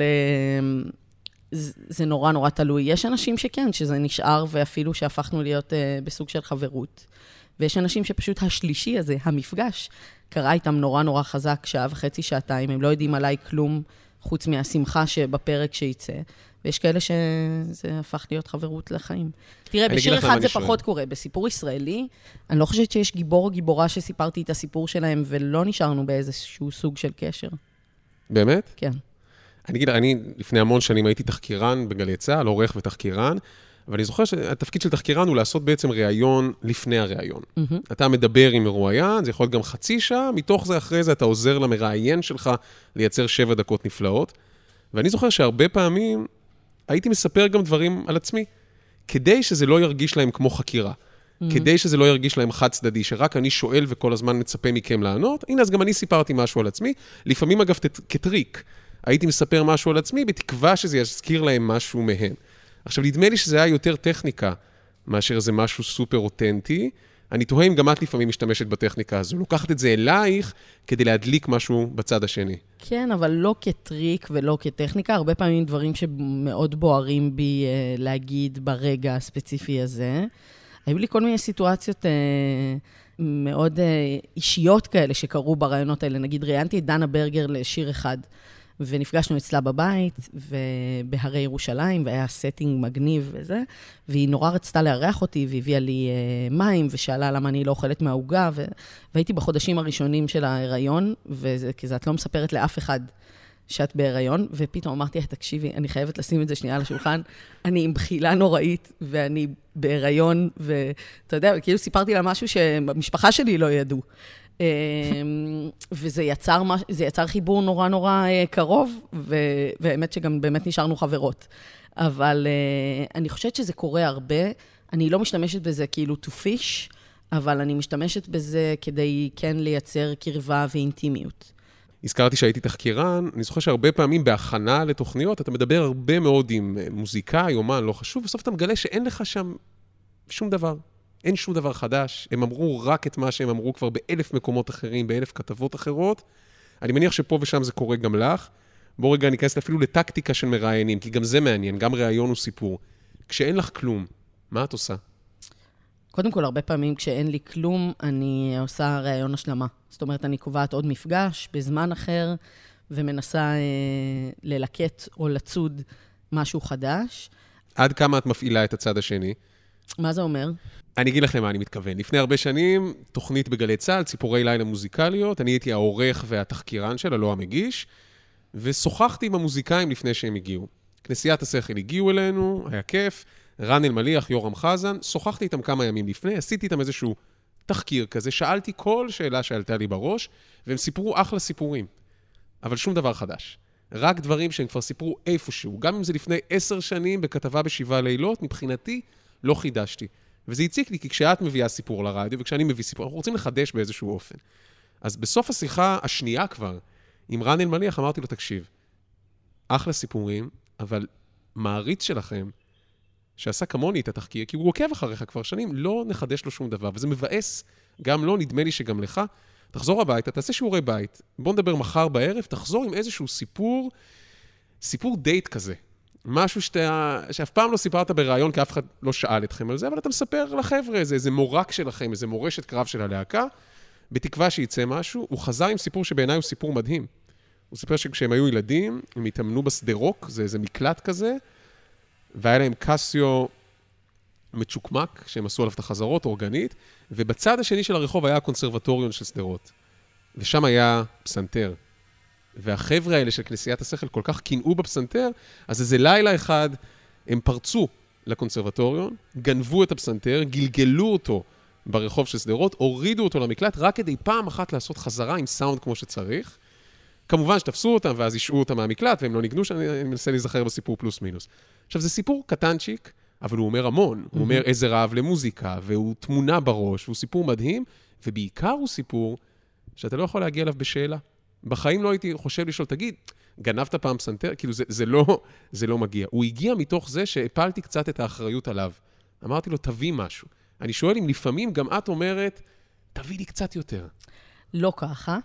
זה נורא נורא תלוי. יש אנשים שכן, שזה נשאר, ואפילו שהפכנו להיות בסוג של חברות. ויש אנשים שפשוט השלישי הזה, המפגש, קרה איתם נורא נורא חזק, שעה וחצי, שעתיים, הם לא יודעים עליי כלום, חוץ מהשמחה שבפרק שייצא. ויש כאלה שזה הפך להיות חברות לחיים. תראה, בשיר אחד זה פחות קורה. בסיפור ישראלי, אני לא חושבת שיש גיבור או גיבורה שסיפרתי את הסיפור שלהם, ולא נשארנו באיזשהו סוג של קשר. באמת? כן. אני אגיד, אני לפני המון שנים הייתי תחקירן בגלי צה"ל, עורך ותחקירן, אבל אני זוכר שהתפקיד של תחקירן הוא לעשות בעצם ראיון לפני הראיון. Mm-hmm. אתה מדבר עם מרואיין, זה יכול להיות גם חצי שעה, מתוך זה אחרי זה אתה עוזר למראיין שלך לייצר שבע דקות נפלאות. ואני זוכר שהרבה פעמים הייתי מספר גם דברים על עצמי, כדי שזה לא ירגיש להם כמו חקירה, mm-hmm. כדי שזה לא ירגיש להם חד צדדי, שרק אני שואל וכל הזמן מצפה מכם לענות. הנה, אז גם אני סיפרתי משהו על עצמי, לפעמים אגב כטריק. הייתי מספר משהו על עצמי, בתקווה שזה יזכיר להם משהו מהם. עכשיו, נדמה לי שזה היה יותר טכניקה, מאשר זה משהו סופר אותנטי, אני תוהה אם גם את לפעמים משתמשת בטכניקה הזו, לוקחת את זה אלייך כדי להדליק משהו בצד השני. כן, אבל לא כטריק ולא כטכניקה, הרבה פעמים דברים שמאוד בוערים בי אה, להגיד ברגע הספציפי הזה. היו לי כל מיני סיטואציות אה, מאוד אה, אישיות כאלה שקרו ברעיונות האלה. נגיד, ראיינתי את דנה ברגר לשיר אחד, ונפגשנו אצלה בבית, ובהרי ירושלים, והיה סטינג מגניב וזה, והיא נורא רצתה לארח אותי, והביאה לי uh, מים, ושאלה למה אני לא אוכלת מהעוגה, ו... והייתי בחודשים הראשונים של ההיריון, וכזה את לא מספרת לאף אחד שאת בהיריון, ופתאום אמרתי, תקשיבי, אני חייבת לשים את זה שנייה על השולחן, אני עם בחילה נוראית, ואני בהיריון, ואתה יודע, כאילו סיפרתי לה משהו שהמשפחה שלי לא ידעו. וזה יצר, זה יצר חיבור נורא נורא קרוב, והאמת שגם באמת נשארנו חברות. אבל אני חושבת שזה קורה הרבה, אני לא משתמשת בזה כאילו to fish, אבל אני משתמשת בזה כדי כן לייצר קרבה ואינטימיות. הזכרתי שהייתי תחקירן, אני זוכר שהרבה פעמים בהכנה לתוכניות, אתה מדבר הרבה מאוד עם מוזיקאי, אומן, לא חשוב, בסוף אתה מגלה שאין לך שם שום דבר. אין שום דבר חדש, הם אמרו רק את מה שהם אמרו כבר באלף מקומות אחרים, באלף כתבות אחרות. אני מניח שפה ושם זה קורה גם לך. בוא רגע ניכנס אפילו לטקטיקה של מראיינים, כי גם זה מעניין, גם ראיון הוא סיפור. כשאין לך כלום, מה את עושה? קודם כל, הרבה פעמים כשאין לי כלום, אני עושה ראיון השלמה. זאת אומרת, אני קובעת עוד מפגש בזמן אחר, ומנסה אה, ללקט או לצוד משהו חדש. עד כמה את מפעילה את הצד השני? מה זה אומר? אני אגיד לכם מה אני מתכוון. לפני הרבה שנים, תוכנית בגלי צהל, ציפורי לילה מוזיקליות, אני הייתי העורך והתחקירן שלה, לא המגיש, ושוחחתי עם המוזיקאים לפני שהם הגיעו. כנסיית השכל הגיעו אלינו, היה כיף, רן אלמליח, יורם חזן, שוחחתי איתם כמה ימים לפני, עשיתי איתם איזשהו תחקיר כזה, שאלתי כל שאלה שעלתה לי בראש, והם סיפרו אחלה סיפורים, אבל שום דבר חדש. רק דברים שהם כבר סיפרו איפשהו, גם אם זה לפני עשר שנים בכתבה בשבעה לילות, מבחינתי לא חידשתי. וזה הציק לי, כי כשאת מביאה סיפור לרדיו, וכשאני מביא סיפור, אנחנו רוצים לחדש באיזשהו אופן. אז בסוף השיחה השנייה כבר, עם רן אלמליח, אמרתי לו, תקשיב, אחלה סיפורים, אבל מעריץ שלכם, שעשה כמוני את התחקיר, כי הוא עוקב אחריך כבר שנים, לא נחדש לו שום דבר, וזה מבאס, גם לא, נדמה לי שגם לך, תחזור הביתה, תעשה שיעורי בית, בוא נדבר מחר בערב, תחזור עם איזשהו סיפור, סיפור דייט כזה. משהו שאתה, שאף פעם לא סיפרת ברעיון, כי אף אחד לא שאל אתכם על זה, אבל אתה מספר לחבר'ה, איזה, איזה מורק שלכם, איזה מורשת קרב של הלהקה, בתקווה שיצא משהו. הוא חזר עם סיפור שבעיניי הוא סיפור מדהים. הוא סיפר שכשהם היו ילדים, הם התאמנו בסדרוק, זה איזה מקלט כזה, והיה להם קסיו מצ'וקמק, שהם עשו עליו את החזרות, אורגנית, ובצד השני של הרחוב היה הקונסרבטוריון של סדרות. ושם היה פסנתר. והחבר'ה האלה של כנסיית השכל כל כך קינאו בפסנתר, אז איזה לילה אחד הם פרצו לקונסרבטוריון, גנבו את הפסנתר, גלגלו אותו ברחוב של סדרות, הורידו אותו למקלט, רק כדי פעם אחת לעשות חזרה עם סאונד כמו שצריך. כמובן שתפסו אותם ואז ישעו אותם מהמקלט, והם לא ניגנו, שאני מנסה להיזכר בסיפור פלוס מינוס. עכשיו, זה סיפור קטנצ'יק, אבל הוא אומר המון. הוא אומר איזה רעב למוזיקה, והוא תמונה בראש, והוא סיפור מדהים, ובעיקר הוא סיפור שאתה לא יכול להגיע אליו בשאלה. בחיים לא הייתי חושב לשאול, תגיד, גנבת פעם פסנתר? כאילו, זה, זה לא, זה לא מגיע. הוא הגיע מתוך זה שהפלתי קצת את האחריות עליו. אמרתי לו, תביא משהו. אני שואל אם לפעמים גם את אומרת, תביא לי קצת יותר. לא ככה.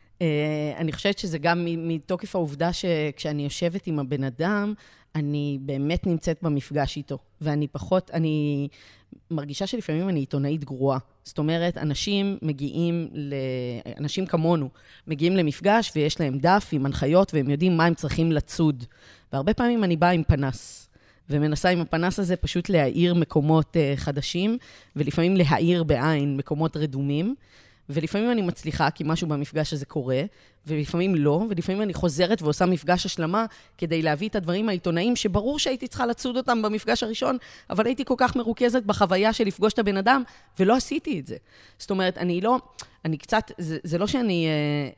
אני חושבת שזה גם מתוקף העובדה שכשאני יושבת עם הבן אדם, אני באמת נמצאת במפגש איתו. ואני פחות, אני מרגישה שלפעמים אני עיתונאית גרועה. זאת אומרת, אנשים מגיעים, אנשים כמונו, מגיעים למפגש ויש להם דף עם הנחיות והם יודעים מה הם צריכים לצוד. והרבה פעמים אני באה עם פנס, ומנסה עם הפנס הזה פשוט להאיר מקומות חדשים, ולפעמים להאיר בעין מקומות רדומים, ולפעמים אני מצליחה כי משהו במפגש הזה קורה, ולפעמים לא, ולפעמים אני חוזרת ועושה מפגש השלמה כדי להביא את הדברים העיתונאים שברור שהייתי צריכה לצוד אותם במפגש הראשון, אבל הייתי כל כך מרוכזת בחוויה של לפגוש את הבן אדם, ולא עשיתי את זה. זאת אומרת, אני לא, אני קצת, זה, זה לא שאני אה,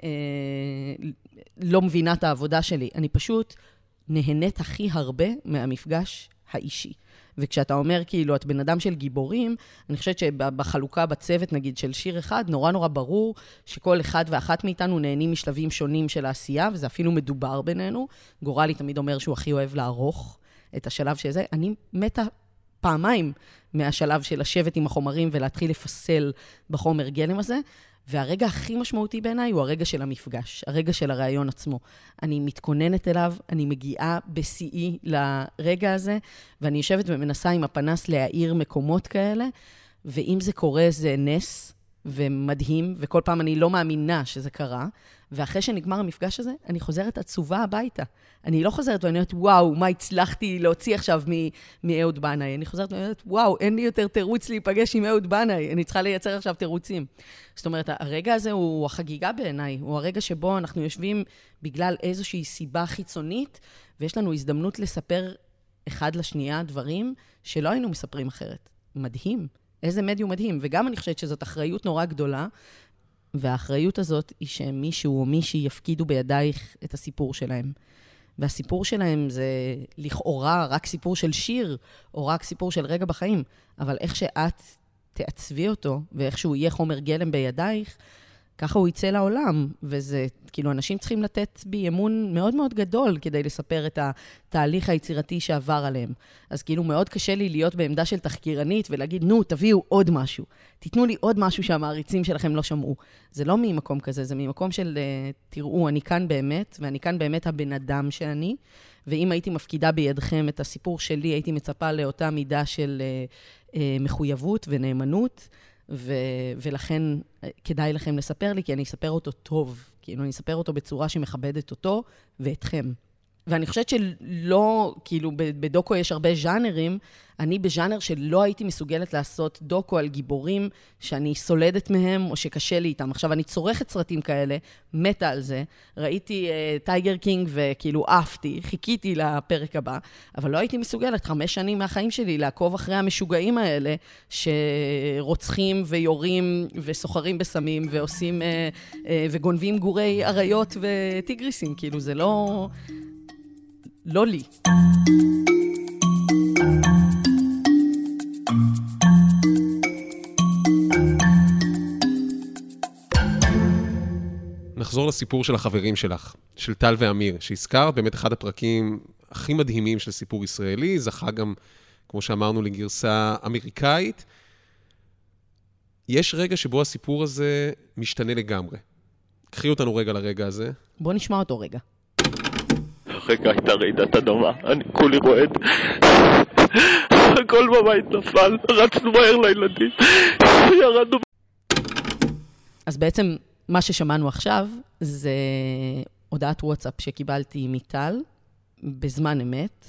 אה, לא מבינה את העבודה שלי, אני פשוט נהנית הכי הרבה מהמפגש האישי. וכשאתה אומר, כאילו, את בן אדם של גיבורים, אני חושבת שבחלוקה בצוות, נגיד, של שיר אחד, נורא נורא ברור שכל אחד ואחת מאיתנו נהנים משלבים שונים של העשייה, וזה אפילו מדובר בינינו. גורלי תמיד אומר שהוא הכי אוהב לערוך את השלב שזה. אני מתה פעמיים מהשלב של לשבת עם החומרים ולהתחיל לפסל בחומר גלם הזה, והרגע הכי משמעותי בעיניי הוא הרגע של המפגש, הרגע של הרעיון עצמו. אני מתכוננת אליו, אני מגיעה בשיאי לרגע הזה, ואני יושבת ומנסה עם הפנס להאיר מקומות כאלה, ואם זה קורה זה נס ומדהים, וכל פעם אני לא מאמינה שזה קרה, ואחרי שנגמר המפגש הזה, אני חוזרת עצובה הביתה. אני לא חוזרת ואני אומרת, וואו, מה הצלחתי להוציא עכשיו מאהוד בנאי? אני חוזרת ואני אומרת, וואו, אין לי יותר תירוץ להיפגש עם אהוד בנאי, אני צריכה לייצר עכשיו תירוצים. זאת אומרת, הרגע הזה הוא החגיגה בעיניי, הוא הרגע שבו אנחנו יושבים בגלל איזושהי סיבה חיצונית, ויש לנו הזדמנות לספר אחד לשנייה דברים שלא היינו מספרים אחרת. מדהים. איזה מדיום מדהים. וגם אני חושבת שזאת אחריות נורא גדולה, והאחריות הזאת היא שמישהו או מישהי יפקידו בידייך את הסיפור שלהם. והסיפור שלהם זה לכאורה רק סיפור של שיר, או רק סיפור של רגע בחיים, אבל איך שאת תעצבי אותו, ואיך שהוא יהיה חומר גלם בידייך, ככה הוא יצא לעולם, וזה, כאילו, אנשים צריכים לתת בי אמון מאוד מאוד גדול, כדי לספר את התהליך היצירתי שעבר עליהם. אז כאילו, מאוד קשה לי להיות בעמדה של תחקירנית, ולהגיד, נו, תביאו עוד משהו. תיתנו לי עוד משהו שהמעריצים שלכם לא שמעו. זה לא ממקום כזה, זה ממקום של, תראו, אני כאן באמת, ואני כאן באמת הבן אדם שאני, ואם הייתי מפקידה בידכם את הסיפור שלי, הייתי מצפה לאותה מידה של אה, מחויבות ונאמנות, ו- ולכן כדאי לכם לספר לי, כי אני אספר אותו טוב, כאילו אני אספר אותו בצורה שמכבדת אותו ואתכם. ואני חושבת שלא, כאילו בדוקו יש הרבה ז'אנרים, אני בז'אנר שלא הייתי מסוגלת לעשות דוקו על גיבורים שאני סולדת מהם או שקשה לי איתם. עכשיו, אני צורכת סרטים כאלה, מתה על זה, ראיתי uh, טייגר קינג וכאילו עפתי, חיכיתי לפרק הבא, אבל לא הייתי מסוגלת חמש שנים מהחיים שלי לעקוב אחרי המשוגעים האלה, שרוצחים ויורים וסוחרים בסמים ועושים, uh, uh, וגונבים גורי אריות וטיגריסים, כאילו זה לא... לא לי. נחזור לסיפור של החברים שלך, של טל ואמיר, שהזכרת באמת אחד הפרקים הכי מדהימים של סיפור ישראלי, זכה גם, כמו שאמרנו, לגרסה אמריקאית. יש רגע שבו הסיפור הזה משתנה לגמרי. קחי אותנו רגע לרגע הזה. בוא נשמע אותו רגע. רגע הייתה רעידת אדמה, אני כולי רועד. הכל בבית נפל, רצנו מהר לילדים, ירדנו. אז בעצם מה ששמענו עכשיו זה הודעת וואטסאפ שקיבלתי מטל בזמן אמת,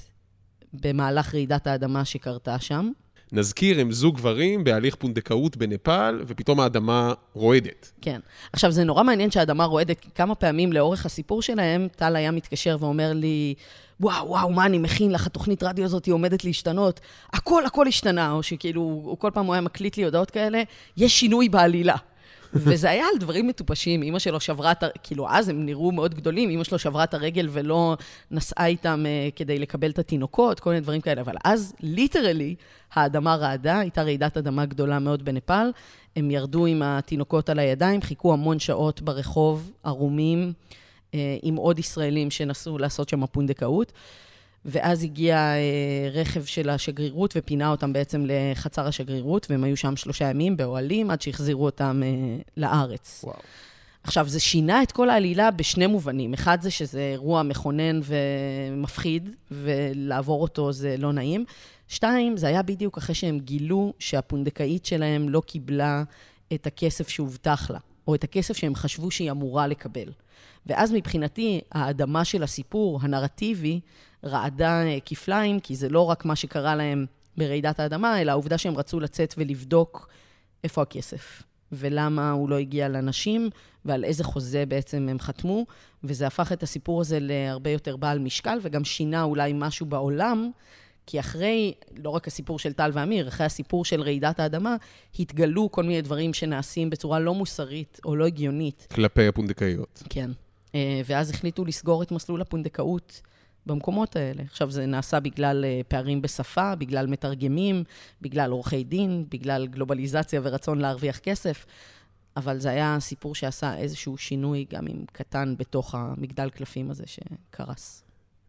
במהלך רעידת האדמה שקרתה שם. נזכיר, הם זוג גברים בהליך פונדקאות בנפאל, ופתאום האדמה רועדת. כן. עכשיו, זה נורא מעניין שהאדמה רועדת, כמה פעמים לאורך הסיפור שלהם, טל היה מתקשר ואומר לי, וואו, וואו, מה אני מכין לך, התוכנית רדיו הזאת היא עומדת להשתנות, הכל, הכל השתנה, או שכאילו, הוא כל פעם הוא היה מקליט לי הודעות כאלה, יש שינוי בעלילה. וזה היה על דברים מטופשים, אמא שלו שברה את, כאילו אז הם נראו מאוד גדולים, אמא שלו שברה את הרגל ולא נסעה איתם uh, כדי לקבל את התינוקות, כל מיני דברים כאלה, אבל אז ליטרלי האדמה רעדה, הייתה רעידת אדמה גדולה מאוד בנפאל, הם ירדו עם התינוקות על הידיים, חיכו המון שעות ברחוב, ערומים, uh, עם עוד ישראלים שנסו לעשות שם פונדקאות, ואז הגיע אה, רכב של השגרירות ופינה אותם בעצם לחצר השגרירות, והם היו שם שלושה ימים באוהלים, עד שהחזירו אותם אה, לארץ. וואו. עכשיו, זה שינה את כל העלילה בשני מובנים. אחד זה שזה אירוע מכונן ומפחיד, ולעבור אותו זה לא נעים. שתיים, זה היה בדיוק אחרי שהם גילו שהפונדקאית שלהם לא קיבלה את הכסף שהובטח לה, או את הכסף שהם חשבו שהיא אמורה לקבל. ואז מבחינתי, האדמה של הסיפור, הנרטיבי, רעדה כפליים, כי זה לא רק מה שקרה להם ברעידת האדמה, אלא העובדה שהם רצו לצאת ולבדוק איפה הכסף, ולמה הוא לא הגיע לאנשים, ועל איזה חוזה בעצם הם חתמו, וזה הפך את הסיפור הזה להרבה יותר בעל משקל, וגם שינה אולי משהו בעולם, כי אחרי, לא רק הסיפור של טל ואמיר, אחרי הסיפור של רעידת האדמה, התגלו כל מיני דברים שנעשים בצורה לא מוסרית או לא הגיונית. כלפי הפונדקאיות. כן. ואז החליטו לסגור את מסלול הפונדקאות במקומות האלה. עכשיו זה נעשה בגלל פערים בשפה, בגלל מתרגמים, בגלל עורכי דין, בגלל גלובליזציה ורצון להרוויח כסף, אבל זה היה סיפור שעשה איזשהו שינוי, גם אם קטן בתוך המגדל קלפים הזה שקרס.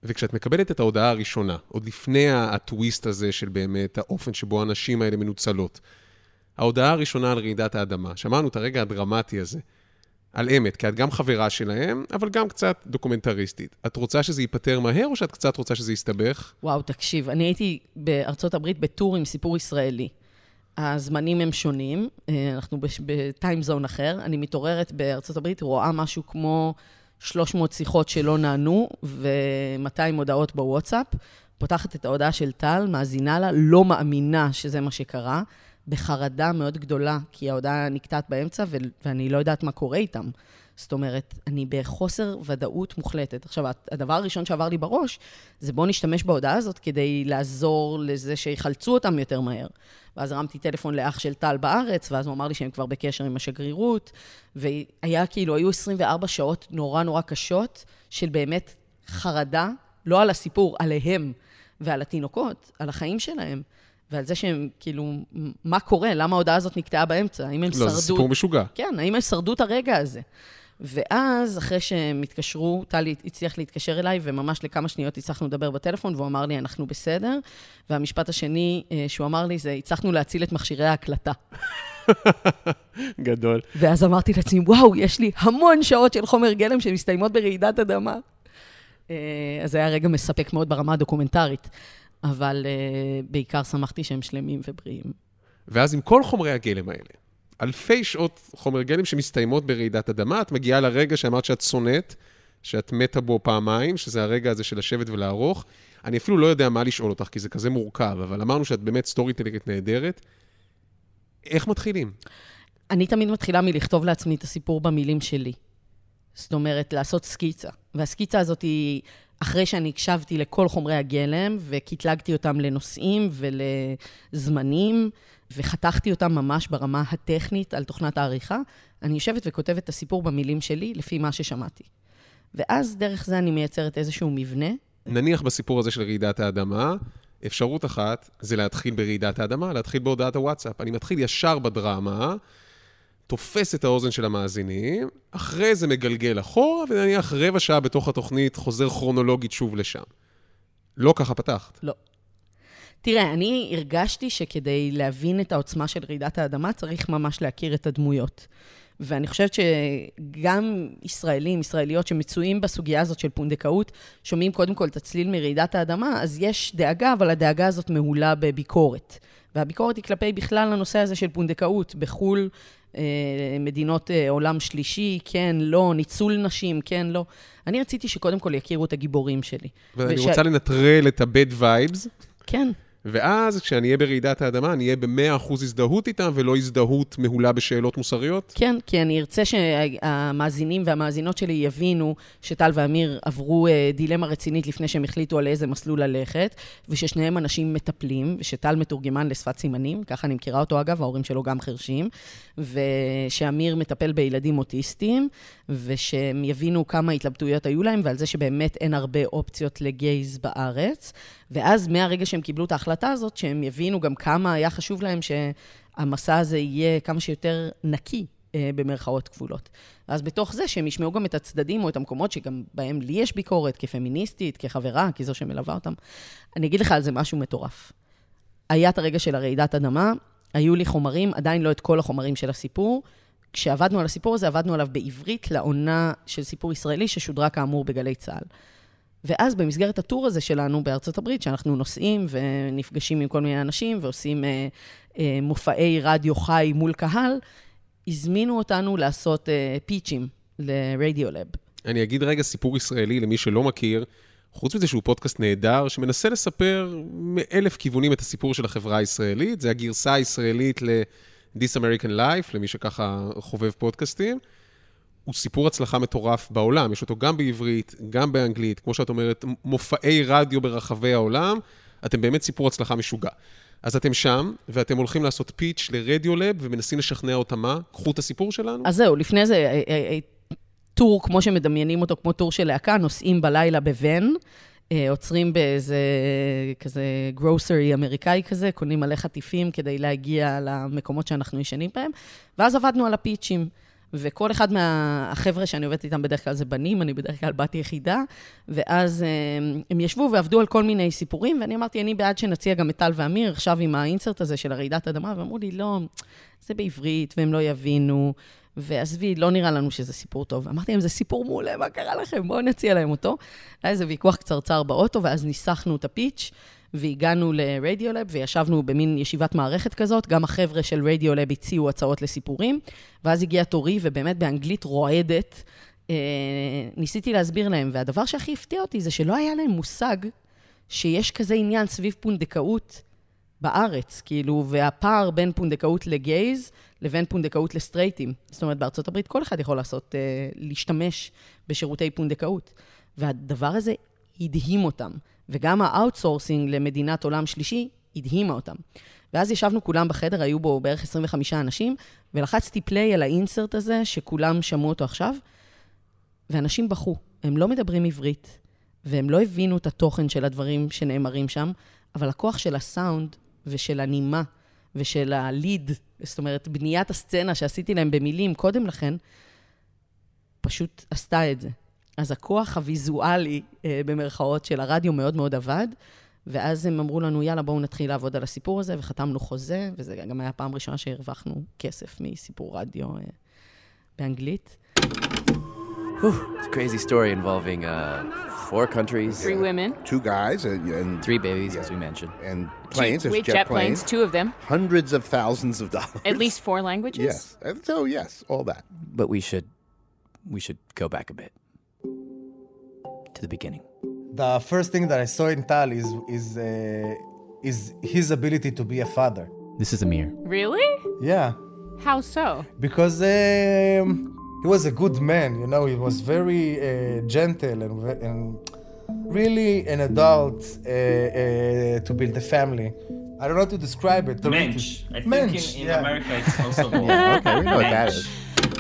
וכשאת מקבלת את ההודעה הראשונה, עוד לפני הטוויסט הזה של באמת האופן שבו האנשים האלה מנוצלות, ההודעה הראשונה על רעידת האדמה, שמענו את הרגע הדרמטי הזה, על אמת, כי את גם חברה שלהם, אבל גם קצת דוקומנטריסטית. את רוצה שזה ייפטר מהר, או שאת קצת רוצה שזה יסתבך? וואו, תקשיב, אני הייתי בארצות הברית בטור עם סיפור ישראלי. הזמנים הם שונים, אנחנו בטיימזון אחר, אני מתעוררת בארצות הברית, רואה משהו כמו שלוש מאות שיחות שלא נענו, ו-מאתיים הודעות בוואטסאפ, פותחת את ההודעה של טל, מאזינה לה, לא מאמינה שזה מה שקרה, בחרדה מאוד גדולה, כי ההודעה נקטעת באמצע, ו- ואני לא יודעת מה קורה איתם. זאת אומרת, אני בחוסר ודאות מוחלטת. עכשיו, הדבר הראשון שעבר לי בראש, זה בוא נשתמש בהודעה הזאת, כדי לעזור לזה שיחלצו אותם יותר מהר. ואז הרמתי טלפון לאח של טל בארץ, ואז הוא אמר לי שהם כבר בקשר עם השגרירות, והיה כאילו, היו עשרים וארבע שעות נורא נורא קשות, של באמת חרדה, לא על הסיפור, עליהם, ועל התינוקות, על החיים שלהם. ועל זה שהם, כאילו, מה קורה? למה ההודעה הזאת נקטעה באמצע? האם הם לא, שרדו... זה סיפור משוגע. כן, האם הם שרדו את הרגע הזה? ואז, אחרי שהם התקשרו, טלי הצליח להתקשר אליי, וממש לכמה שניות הצלחנו לדבר בטלפון, והוא אמר לי, אנחנו בסדר. והמשפט השני שהוא אמר לי, זה, הצלחנו להציל את מכשירי ההקלטה. גדול. ואז אמרתי לעצמי, וואו, יש לי המון שעות של חומר גלם שמסתיימות ברעידת אדמה. אז זה היה רגע מספק מאוד ברמה הדוקומנטרית. אבל uh, בעיקר שמחתי שהם שלמים ובריאים. ואז עם כל חומרי הגלם האלה, אלפי שעות חומר גלם שמסתיימות ברעידת אדמה, את מגיעה לרגע שאמרת שאת שונאת, שאת מתה בו פעמיים, שזה הרגע הזה של לשבת ולערוך. אני אפילו לא יודע מה לשאול אותך, כי זה כזה מורכב, אבל אמרנו שאת באמת סטורי טלרית נהדרת. איך מתחילים? אני תמיד מתחילה מלכתוב לעצמי את הסיפור במילים שלי. זאת אומרת, לעשות סקיצה. והסקיצה הזאת היא... אחרי שאני הקשבתי לכל חומרי הגלם, וקטלגתי אותם לנושאים ולזמנים, וחתכתי אותם ממש ברמה הטכנית על תוכנת העריכה, אני יושבת וכותבת את הסיפור במילים שלי, לפי מה ששמעתי. ואז דרך זה אני מייצרת איזשהו מבנה. נניח בסיפור הזה של רעידת האדמה, אפשרות אחת זה להתחיל ברעידת האדמה, להתחיל בהודעת הוואטסאפ. אני מתחיל ישר בדרמה, תופס את האוזן של המאזינים, אחרי זה מגלגל אחורה, ונניח רבע שעה בתוך התוכנית חוזר כרונולוגית שוב לשם. לא ככה פתחת. לא. תראה, אני הרגשתי שכדי להבין את העוצמה של רעידת האדמה, צריך ממש להכיר את הדמויות. ואני חושבת שגם ישראלים, ישראליות שמצויים בסוגיה הזאת של פונדקאות, שומעים קודם כל את הצליל מרעידת האדמה, אז יש דאגה, אבל הדאגה הזאת מהולה בביקורת. והביקורת היא כלפי בכלל הנושא הזה של פונדקאות, בחול, מדינות עולם שלישי, כן, לא, ניצול נשים, כן, לא. אני רציתי שקודם כל יכירו את הגיבורים שלי. ואני וש... רוצה לנטרל את ה-bad vibes. כן. ואז כשאני אהיה ברעידת האדמה, אני אהיה ב-מאה אחוז הזדהות איתם, ולא הזדהות מהולה בשאלות מוסריות? כן, כי אני ארצה שהמאזינים והמאזינות שלי יבינו שטל ואמיר עברו דילמה רצינית לפני שהם החליטו על איזה מסלול ללכת, וששניהם אנשים מטפלים, ושטל מתורגמן לשפת סימנים, ככה אני מכירה אותו אגב, ההורים שלו גם חרשים, ושאמיר מטפל בילדים אוטיסטים, ושהם יבינו כמה התלבטויות היו להם, ועל זה שבאמת אין הרבה אופציות לגייז בארץ, ואז מהרגע שהם קיבלו את ההחלטה הזאת, שהם יבינו גם כמה היה חשוב להם שהמסע הזה יהיה כמה שיותר נקי אה, במרכאות כפולות. אז בתוך זה שהם ישמעו גם את הצדדים או את המקומות שגם בהם לי יש ביקורת כפמיניסטית, כחברה, כזו שמלווה אותם. אני אגיד לך על זה משהו מטורף. היה את הרגע של הרעידת אדמה, היו לי חומרים, עדיין לא את כל החומרים של הסיפור. כשעבדנו על הסיפור הזה, עבדנו עליו בעברית לעונה של סיפור ישראלי ששודרה כאמור בגלי צה"ל. ואז במסגרת הטור הזה שלנו בארצות הברית, שאנחנו נוסעים ונפגשים עם כל מיני אנשים ועושים אה, אה, מופעי רדיו חי מול קהל, הזמינו אותנו לעשות אה, פיצ'ים לרדיולאב. אני אגיד רגע סיפור ישראלי למי שלא מכיר, חוץ מזה שהוא פודקאסט נהדר, שמנסה לספר מאלף כיוונים את הסיפור של החברה הישראלית, זה הגרסה הישראלית ל-This American Life, למי שככה חובב פודקאסטים. הוא סיפור הצלחה מטורף בעולם, יש אותו גם בעברית, גם באנגלית, כמו שאת אומרת, מופעי רדיו ברחבי העולם, אתם באמת סיפור הצלחה משוגע. אז אתם שם, ואתם הולכים לעשות פיץ' לרדיולאב, ומנסים לשכנע אותם מה? קחו את הסיפור שלנו. אז זהו, לפני זה, טור, כמו שמדמיינים אותו, כמו טור של להקה, נוסעים בלילה בוון, עוצרים באיזה כזה גרוסרי אמריקאי כזה, קונים מלא חטיפים כדי להגיע למקומות שאנחנו ישנים בהם, ואז עבדנו על הפיצ'ים. וכל אחד מהחבר'ה שאני עובדת איתם בדרך כלל זה בנים, אני בדרך כלל בת יחידה, ואז הם ישבו ועבדו על כל מיני סיפורים, ואני אמרתי, אני בעד שנציע גם את טל ואמיר, עכשיו עם האינסרט הזה של הרעידת אדמה, ואמרו לי, לא, זה בעברית, והם לא יבינו, ועזבי, לא נראה לנו שזה סיפור טוב. אמרתי להם, זה סיפור מעולה, מה קרה לכם? בואו נציע להם אותו. היה איזה ויכוח קצרצר באוטו, ואז ניסחנו את הפיץ', והגענו לרדיולאב, וישבנו במין ישיבת מערכת כזאת, גם החבר'ה של רדיולאב הציעו הצעות לסיפורים, ואז הגיע תורי, ובאמת באנגלית רועדת, אה, ניסיתי להסביר להם, והדבר שהכי הפתיע אותי זה שלא היה להם מושג שיש כזה עניין סביב פונדקאות בארץ, כאילו, והפער בין פונדקאות לגייז, לבין פונדקאות לסטרייטים. זאת אומרת, בארצות הברית כל אחד יכול לעשות, אה, להשתמש בשירותי פונדקאות. והדבר הזה הדהים אותם. וגם האוטסורסינג למדינת עולם שלישי הדהימה אותם. ואז ישבנו כולם בחדר, היו בו בערך עשרים וחמישה אנשים, ולחצתי פליי על האינסרט הזה, שכולם שמעו אותו עכשיו, ואנשים בחו. הם לא מדברים עברית, והם לא הבינו את התוכן של הדברים שנאמרים שם, אבל הכוח של הסאונד ושל הנימה ושל הליד, זאת אומרת, בניית הסצנה שעשיתי להם במילים קודם לכן, פשוט עשתה את זה. אז הכוח הוויזואלי, במרכאות, של הרדיו מאוד מאוד עבד, ואז הם אמרו לנו, יאללה, בואו נתחיל לעבוד על הסיפור הזה, וחתמנו חוזה, וזה גם היה פעם ראשונה שהרווחנו כסף מסיפור רדיו באנגלית. It's a crazy story involving uh, four countries. Three women. Two guys. And, and three babies, as we mentioned. And planes, two, jet, jet planes. planes, two of them. Hundreds of thousands of dollars. At least four languages? Yes. So, yes, all that. But we should, we should go back a bit. To the beginning. The first thing that I saw in Tal is, is, uh, is his ability to be a father. This is Amir. Really? Yeah. How so? Because um, he was a good man, you know, he was very uh, gentle and, and really an adult uh, uh, to build a family. I don't know how to describe it. Mensch. I think Mensch, in, in yeah. America it's also more. Yeah, okay, we know what that is.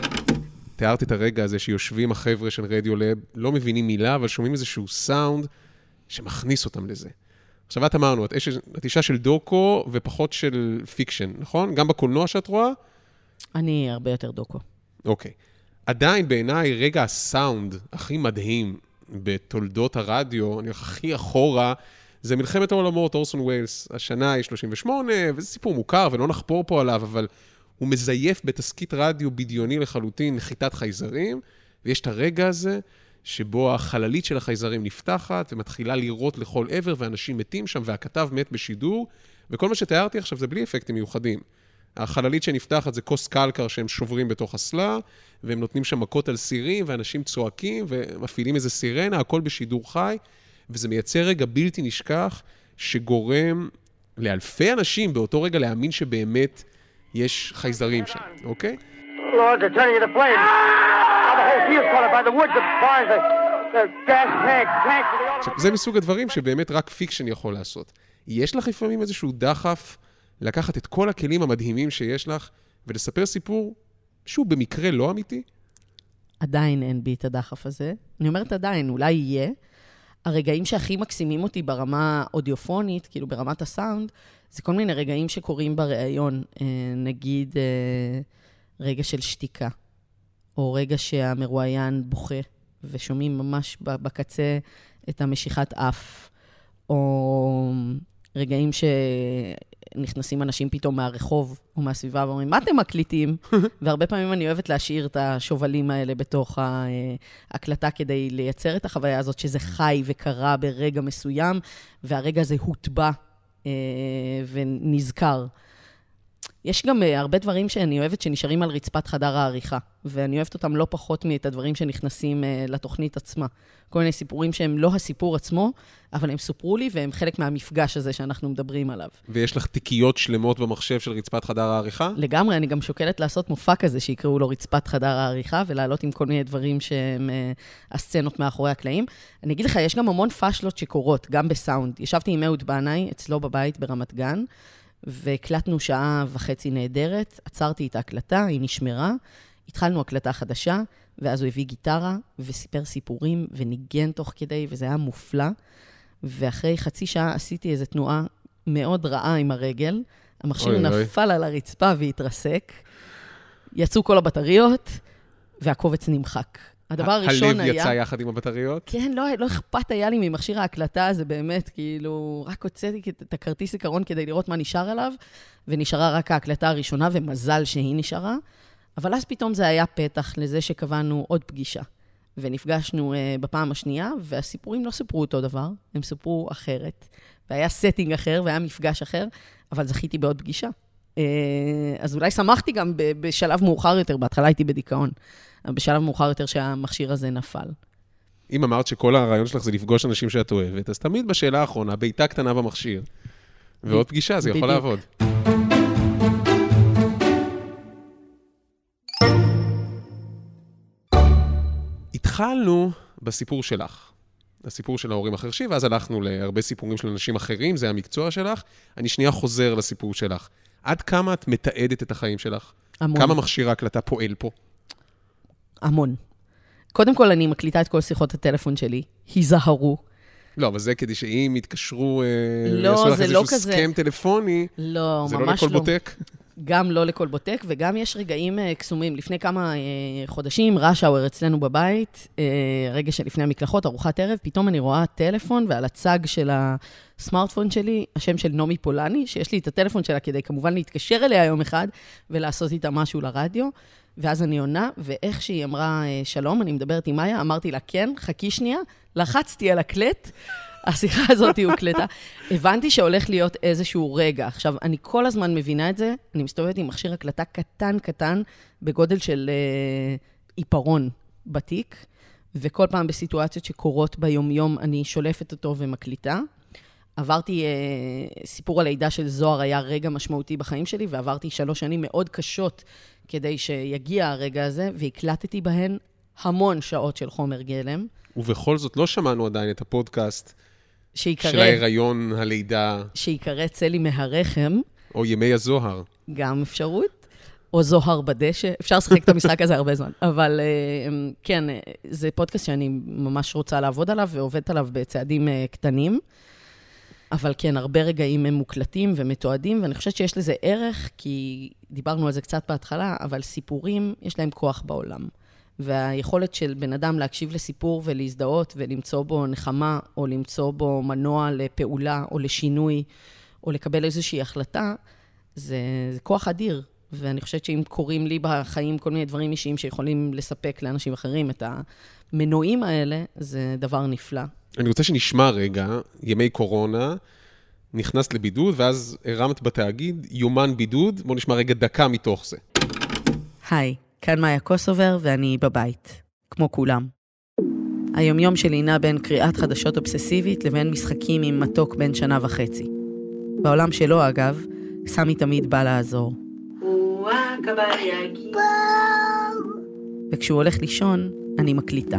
תיארתי את הרגע הזה שיושבים החבר'ה של רדיולאב, לא מבינים מילה, אבל שומעים איזשהו סאונד שמכניס אותם לזה. עכשיו את אמרנו, את, את אישה של דוקו ופחות של פיקשן, נכון? גם בקולנוע שאת רואה? אני הרבה יותר דוקו. אוקיי. עדיין בעיניי רגע הסאונד הכי מדהים בתולדות הרדיו, אני הולך הכי אחורה, זה מלחמת העולמות, אורסון ווילס. השנה היא שלושים ושמונה, וזה סיפור מוכר ולא נחפור פה עליו, אבל הוא מזייף בתסקית רדיו בדיוני לחלוטין נחיתת חייזרים, ויש את הרגע הזה שבו החללית של החייזרים נפתחת ומתחילה לירות לכל עבר, ואנשים מתים שם, והכתב מת בשידור, וכל מה שתיארתי עכשיו זה בלי אפקטים מיוחדים. החללית שנפתחת זה כוס קלקר שהם שוברים בתוך הסלה, והם נותנים שם מכות על סירים, ואנשים צועקים ומפעילים איזה סירנה, הכל בשידור חי, וזה מייצר רגע בלתי נשכח, שגורם לאלפי אנשים באותו רגע להאמין שבאמת יש חייזרים שם, אוקיי? Lord, they're turning into flames. Now the whole field's caught up by the woods of fires. The gas tanks, tanks for the עכשיו, זה מסוג הדברים שבאמת רק פיקשן יכול לעשות. יש לך לפעמים איזשהו דחף לקחת את כל הכלים המדהימים שיש לך, ולספר סיפור שהוא במקרה לא אמיתי? עדיין אין בי את הדחף הזה. אני אומרת עדיין, אולי יהיה. הרגעים שהכי מקסימים אותי ברמה אודיופונית, כאילו ברמת הסאונד, זה כל מיני רגעים שקורים בראיון. נגיד רגע של שתיקה, או רגע שהמרואיין בוכה, ושומעים ממש בקצה את המשיכת אף, או רגעים שנכנסים אנשים פתאום מהרחוב או מהסביבה ואומרים, מה אתם מקליטים? והרבה פעמים אני אוהבת להשאיר את השובלים האלה בתוך ההקלטה כדי לייצר את החוויה הזאת שזה חי וקרה ברגע מסוים, והרגע הזה הוטבע ונזכר. יש גם הרבה דברים שאני אוהבת שנשארים על רצפת חדר העריכה, ואני אוהבת אותם לא פחות מאת הדברים שנכנסים לתוכנית עצמה. כל מיני סיפורים שהם לא הסיפור עצמו, אבל הם סופרו לי והם חלק מהמפגש הזה שאנחנו מדברים עליו. ויש לך תיקיות שלמות במחשב של רצפת חדר העריכה? לגמרי, אני גם שוקלת לעשות מופע כזה שיקראו לו רצפת חדר העריכה, ולעלות עם כל מיני דברים שהם הסצנות מאחורי הקלעים. אני אגיד לך, יש גם המון פשלות שקורות, גם בסאונד. ישבתי עם אהוד בנאי, אצלו בבית ברמת גן, והקלטנו שעה וחצי נהדרת, עצרתי את ההקלטה, היא נשמרה, התחלנו הקלטה חדשה, ואז הוא הביא גיטרה, וסיפר סיפורים, וניגן תוך כדי, וזה היה מופלא. ואחרי חצי שעה עשיתי איזו תנועה מאוד רעה עם הרגל, המכשיר נפל על הרצפה והתרסק, יצאו כל הבטריות, והקובץ נמחק. הדבר הראשון היה... הלב יצא יחד עם הבטריות? כן, לא, לא אכפת היה לי ממכשיר ההקלטה, זה באמת, כאילו, רק הוצאתי את הכרטיס זיכרון כדי לראות מה נשאר עליו, ונשארה רק ההקלטה הראשונה, ומזל שהיא נשארה. אבל אז פתאום זה היה פתח לזה שקבענו עוד פגישה. ונפגשנו uh, בפעם השנייה, והסיפורים לא סיפרו אותו דבר, הם סיפרו אחרת. והיה סטינג אחר, והיה מפגש אחר, אבל זכיתי בעוד פגישה. Uh, אז אולי שמחתי גם ב- בשלב מאוחר יותר, בהתחלה הייתי בדיכאון, בשלב מאוחר יותר שהמכשיר הזה נפל. אם אמרת שכל הרעיון שלך זה לפגוש אנשים שאת אוהבת, אז תמיד בשאלה האחרונה, ביתה קטנה במכשיר, ועוד פגישה, זה יכול לעבוד. התחלנו בסיפור שלך, הסיפור של ההורים החרשים, ואז הלכנו להרבה סיפורים של אנשים אחרים, זה המקצוע שלך. אני שנייה חוזר לסיפור שלך. עד כמה את מתעדת את החיים שלך? המון. כמה מכשיר ההקלטה פועל פה? המון. קודם כל, אני מקליטה את כל שיחות הטלפון שלי. היזהרו. לא, אבל זה כדי שאם יתקשרו, לא, זה לא כזה. סכם טלפוני, לא, זה ממש לא לכל לא. בוטק? גם לא לכל בוטק, וגם יש רגעים קסומים. לפני כמה חודשים, ראש-האוור אצלנו בבית, רגע שלפני המקלחות, ארוחת ערב, פתאום אני רואה טלפון, ועל הצג של הסמארטפון שלי, השם של נומי פולני, שיש לי את הטלפון שלה כדי כמובן להתקשר אליה יום אחד, ולעשות איתה משהו לרדיו, ואז אני עונה, ואיך שהיא אמרה שלום, אני מדברת עם מאיה, אמרתי לה, כן, חכי שנייה, לחצתי על הקלט, השיחה הזאת היא הוקלטה. הבנתי שהולך להיות איזשהו רגע. עכשיו, אני כל הזמן מבינה את זה, אני מסתובבת עם מכשיר הקלטה קטן קטן, בגודל של אה, עיפרון בתיק, וכל פעם בסיטואציות שקורות ביום-יום, אני שולפת אותו ומקליטה. עברתי, אה, סיפור הלידה של זוהר היה רגע משמעותי בחיים שלי, ועברתי שלוש שנים מאוד קשות כדי שיגיע הרגע הזה, והקלטתי בהן המון שעות של חומר גלם. ובכל זאת לא שמענו עדיין את הפודקאסט שיקרא, של ההיריון, הלידה. שיקרא צלי מהרחם. או ימי הזוהר. גם אפשרות. או זוהר בדשא. אפשר לשחק את המשחק הזה הרבה זמן. אבל כן, זה פודקאסט שאני ממש רוצה לעבוד עליו, ועובדת עליו בצעדים קטנים. אבל כן, הרבה רגעים הם מוקלטים ומתועדים, ואני חושבת שיש לזה ערך, כי דיברנו על זה קצת בהתחלה, אבל סיפורים, יש להם כוח בעולם. והיכולת של בן אדם להקשיב לסיפור ולהזדהות ולמצוא בו נחמה, או למצוא בו מנוע לפעולה או לשינוי, או לקבל איזושהי החלטה, זה, זה כוח אדיר. ואני חושבת שאם קוראים לי בחיים כל מיני דברים אישיים שיכולים לספק לאנשים אחרים את המנועים האלה, זה דבר נפלא. אני רוצה שנשמע רגע, ימי קורונה, נכנסת לבידוד, ואז הרמת בתאגיד, יומן בידוד, בוא נשמע רגע דקה מתוך זה. היי. כאן מאיה קוסובר, ואני בבית, כמו כולם. היומיום שלי נע בין קריאת חדשות אובססיבית לבין משחקים עם מתוק בין שנה וחצי. בעולם שלו, אגב, סמי תמיד בא לעזור. וכשהוא הולך לישון, אני מקליטה.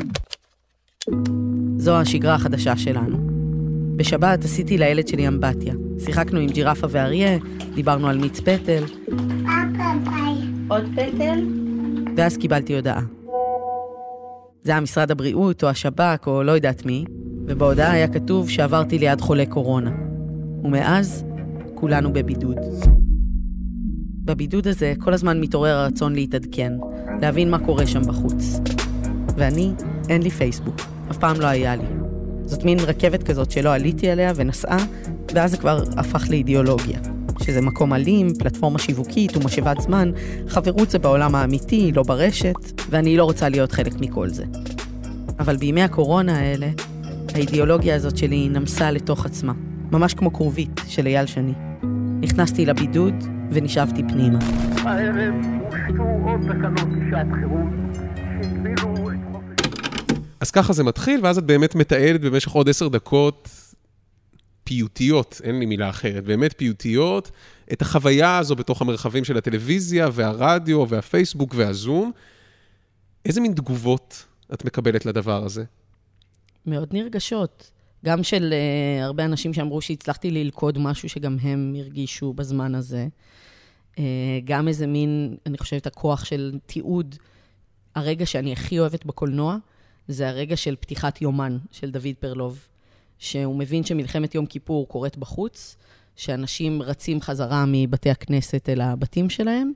זו השגרה החדשה שלנו. בשבת עשיתי לילד שלי אמבטיה. שיחקנו עם ג'ירפה ואריה, דיברנו על מיץ פטל. עוד פטל? ואז קיבלתי הודעה. זה היה משרד הבריאות או השב"כ או לא יודעת מי, ובהודעה היה כתוב שעברתי ליד חולה קורונה. ומאז כולנו בבידוד. בבידוד הזה כל הזמן מתעורר הרצון להתעדכן, להבין מה קורה שם בחוץ. ואני, אין לי פייסבוק, אף פעם לא היה לי. זאת מין רכבת כזאת שלא עליתי עליה ונסעה, ואז זה כבר הפך לאידיאולוגיה. שזה מקום אלים, פלטפורמה שיווקית ומשאבת זמן, חברות זה בעולם האמיתי, לא ברשת, ואני לא רוצה להיות חלק מכל זה. אבל בימי הקורונה האלה, האידיאולוגיה הזאת שלי נמסה לתוך עצמה, ממש כמו קרובית של אייל שני. נכנסתי לבידוד ונשאבתי פנימה. הערב הושתו עוד תקנות לשעת חירום, שהגבילו את חופש... אז ככה זה מתחיל, ואז את באמת מתעדת במשך עוד עשר דקות, פיוטיות, אין לי מילה אחרת, באמת פיוטיות, את החוויה הזו בתוך המרחבים של הטלוויזיה והרדיו והפייסבוק והזום. איזה מין תגובות את מקבלת לדבר הזה? מאוד נרגשות. גם של uh, הרבה אנשים שאמרו שהצלחתי ללכוד משהו שגם הם הרגישו בזמן הזה. Uh, גם איזה מין, אני חושבת, הכוח של תיעוד. הרגע שאני הכי אוהבת בקולנוע, זה הרגע של פתיחת יומן של דוד פרלוב. שהוא מבין שמלחמת יום כיפור קורית בחוץ, שאנשים רצים חזרה מבתי הכנסת אל הבתים שלהם,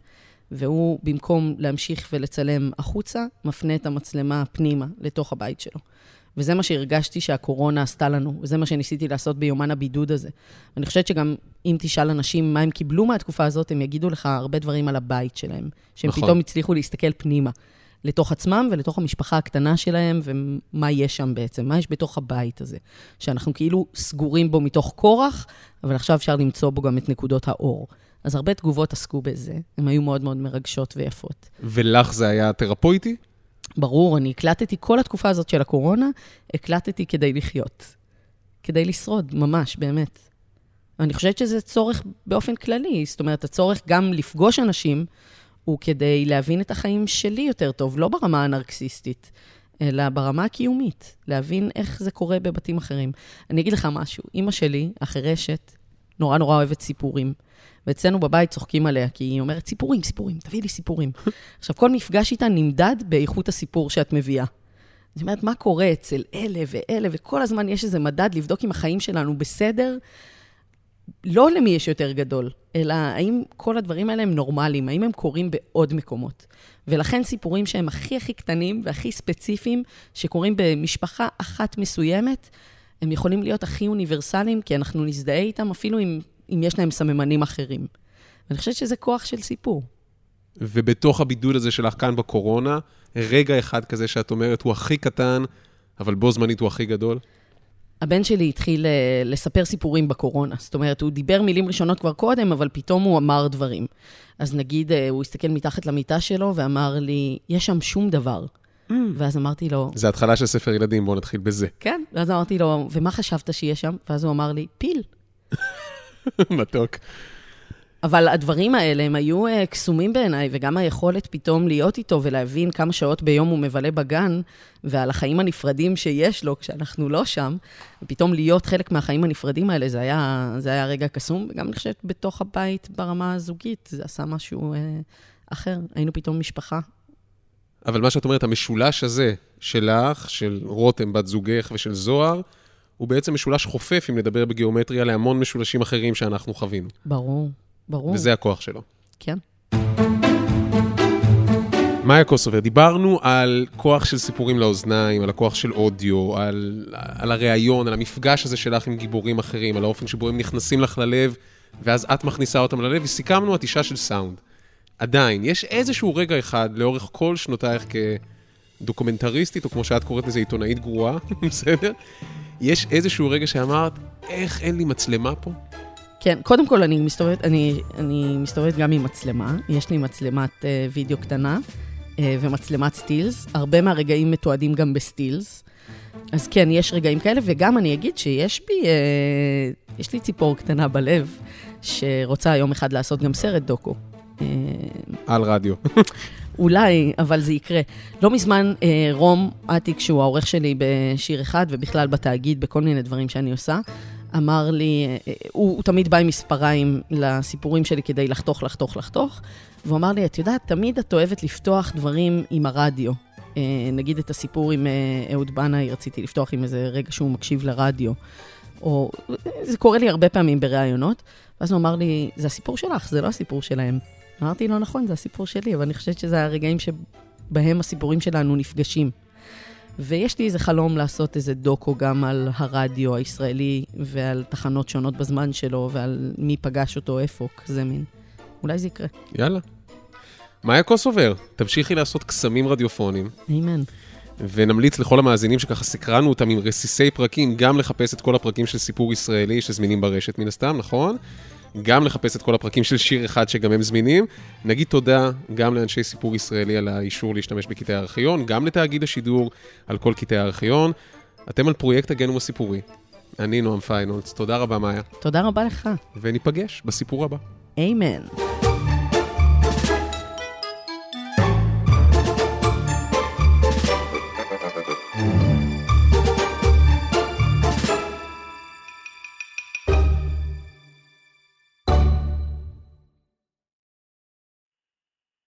והוא, במקום להמשיך ולצלם החוצה, מפנה את המצלמה פנימה לתוך הבית שלו. וזה מה שהרגשתי שהקורונה עשתה לנו, וזה מה שניסיתי לעשות ביומן הבידוד הזה. ואני חושבת שגם אם תשאל אנשים מה הם קיבלו מהתקופה הזאת, הם יגידו לך הרבה דברים על הבית שלהם, שהם נכון. פתאום הצליחו להסתכל פנימה, לתוך עצמם ולתוך המשפחה הקטנה שלהם, ומה יש שם בעצם, מה יש בתוך הבית הזה, שאנחנו כאילו סגורים בו מתוך כורח, אבל עכשיו אפשר למצוא בו גם את נקודות האור. אז הרבה תגובות עסקו בזה, הן היו מאוד מאוד מרגשות ויפות. ולך זה היה תרפויטי? ברור, אני הקלטתי כל התקופה הזאת של הקורונה, הקלטתי כדי לחיות, כדי לשרוד, ממש, באמת. אני חושבת שזה צורך באופן כללי, זאת אומרת, הצורך גם לפגוש אנשים, הוא כדי להבין את החיים שלי יותר טוב, לא ברמה הנרקסיסטית, אלא ברמה הקיומית, להבין איך זה קורה בבתים אחרים. אני אגיד לך משהו, אמא שלי, החירשת, נורא נורא אוהבת סיפורים, ואצלנו בבית צוחקים עליה, כי היא אומרת, סיפורים, סיפורים, תביא לי סיפורים. עכשיו, כל מפגש איתה נמדד באיכות הסיפור שאת מביאה. זאת אומרת, מה קורה אצל אלה ואלה, וכל הזמן יש איזה מדד לבדוק אם החיים שלנו בסדר, לא למי יש יותר גדול, אלא האם כל הדברים האלה הם נורמליים, האם הם קורים בעוד מקומות. ולכן סיפורים שהם הכי הכי קטנים והכי ספציפיים, שקורים במשפחה אחת מסוימת, הם יכולים להיות הכי אוניברסליים, כי אנחנו נזדהה איתם אפילו אם, אם יש להם סממנים אחרים. ואני חושבת שזה כוח של סיפור. ובתוך הבידוד הזה שלך כאן בקורונה, רגע אחד כזה שאת אומרת, הוא הכי קטן, אבל בו זמנית הוא הכי גדול? הבן שלי התחיל לספר סיפורים בקורונה. זאת אומרת, הוא דיבר מילים ראשונות כבר קודם, אבל פתאום הוא אמר דברים. אז נגיד, הוא הסתכל מתחת למיטה שלו ואמר לי, יש שם שום דבר. Mm. ואז אמרתי לו... זה התחלה של ספר ילדים, בואו נתחיל בזה. כן, ואז אמרתי לו, ומה חשבת שיש שם? ואז הוא אמר לי, פיל. מתוק. אבל הדברים האלה הם היו קסומים בעיניי, וגם היכולת פתאום להיות איתו ולהבין כמה שעות ביום הוא מבלה בגן, ועל החיים הנפרדים שיש לו כשאנחנו לא שם, ופתאום להיות חלק מהחיים הנפרדים האלה, זה היה, זה היה רגע קסום, וגם אני חושבת בתוך הבית ברמה הזוגית, זה עשה משהו אה, אחר. היינו פתאום משפחה. אבל מה שאת אומרת, המשולש הזה שלך, של רותם, בת זוגך ושל זוהר, הוא בעצם משולש חופף, אם נדבר בגיאומטריה, להמון משולשים אחרים שאנחנו חווינו. ברור. ברור. וזה הכוח שלו. כן. מאיה קוסובר, דיברנו על כוח של סיפורים לאוזניים, על הכוח של אודיו, על, על הרעיון, על המפגש הזה שלך עם גיבורים אחרים, על האופן שבו הם נכנסים לך ללב, ואז את מכניסה אותם ללב, וסיכמנו את אישה של סאונד. עדיין, יש איזשהו רגע אחד, לאורך כל שנותייך כדוקומנטריסטית, או כמו שאת קוראת לזה עיתונאית גרועה, בסדר? יש איזשהו רגע שאמרת, איך אין לי מצלמה פה? כן, קודם כל אני מסתובבת, אני, אני מסתובבת גם עם מצלמה. יש לי מצלמת uh, וידאו קטנה uh, ומצלמת סטילס. הרבה מהרגעים מתועדים גם בסטילס. אז כן, יש רגעים כאלה, וגם אני אגיד שיש בי, uh, יש לי ציפור קטנה בלב, שרוצה יום אחד לעשות גם סרט דוקו. Uh, על רדיו. אולי, אבל זה יקרה. לא מזמן, uh, רום עתיק, שהוא העורך שלי בשיר אחד, ובכלל בתאגיד, בכל מיני דברים שאני עושה, אמר לי, הוא, הוא תמיד בא עם מספריים לסיפורים שלי כדי לחתוך, לחתוך, לחתוך, והוא אמר לי, את יודעת, תמיד את אוהבת לפתוח דברים עם הרדיו. נגיד את הסיפור עם אהוד בנאי, רציתי לפתוח עם איזה רגע שהוא מקשיב לרדיו, או זה קורה לי הרבה פעמים בראיונות, ואז הוא אמר לי, זה הסיפור שלך, זה לא הסיפור שלהם. אמרתי, לא נכון, זה הסיפור שלי, אבל אני חושבת שזה הרגעים שבהם הסיפורים שלנו נפגשים. ויש לי איזה חלום לעשות איזה דוקו גם על הרדיו הישראלי, ועל תחנות שונות בזמן שלו, ועל מי פגש אותו, איפה, כזה מין. אולי זה יקרה. יאללה. מאיה קוסובר, תמשיכי לעשות קסמים רדיופונים. אמן. ונמליץ לכל המאזינים שככה סקרנו אותם עם רסיסי פרקים, גם לחפש את כל הפרקים של סיפור ישראלי שזמינים ברשת מן הסתם, נכון? גם לחפש את כל הפרקים של שיר אחד שגם הם זמינים. נגיד תודה גם לאנשי סיפור ישראלי על האישור להשתמש בקטעי הארכיון, גם לתאגיד השידור על כל קטעי הארכיון. אתם על פרויקט הגנום הסיפורי. אני נועם פיינולץ. תודה רבה, מאיה. תודה רבה לך. וניפגש בסיפור הבא. אמן.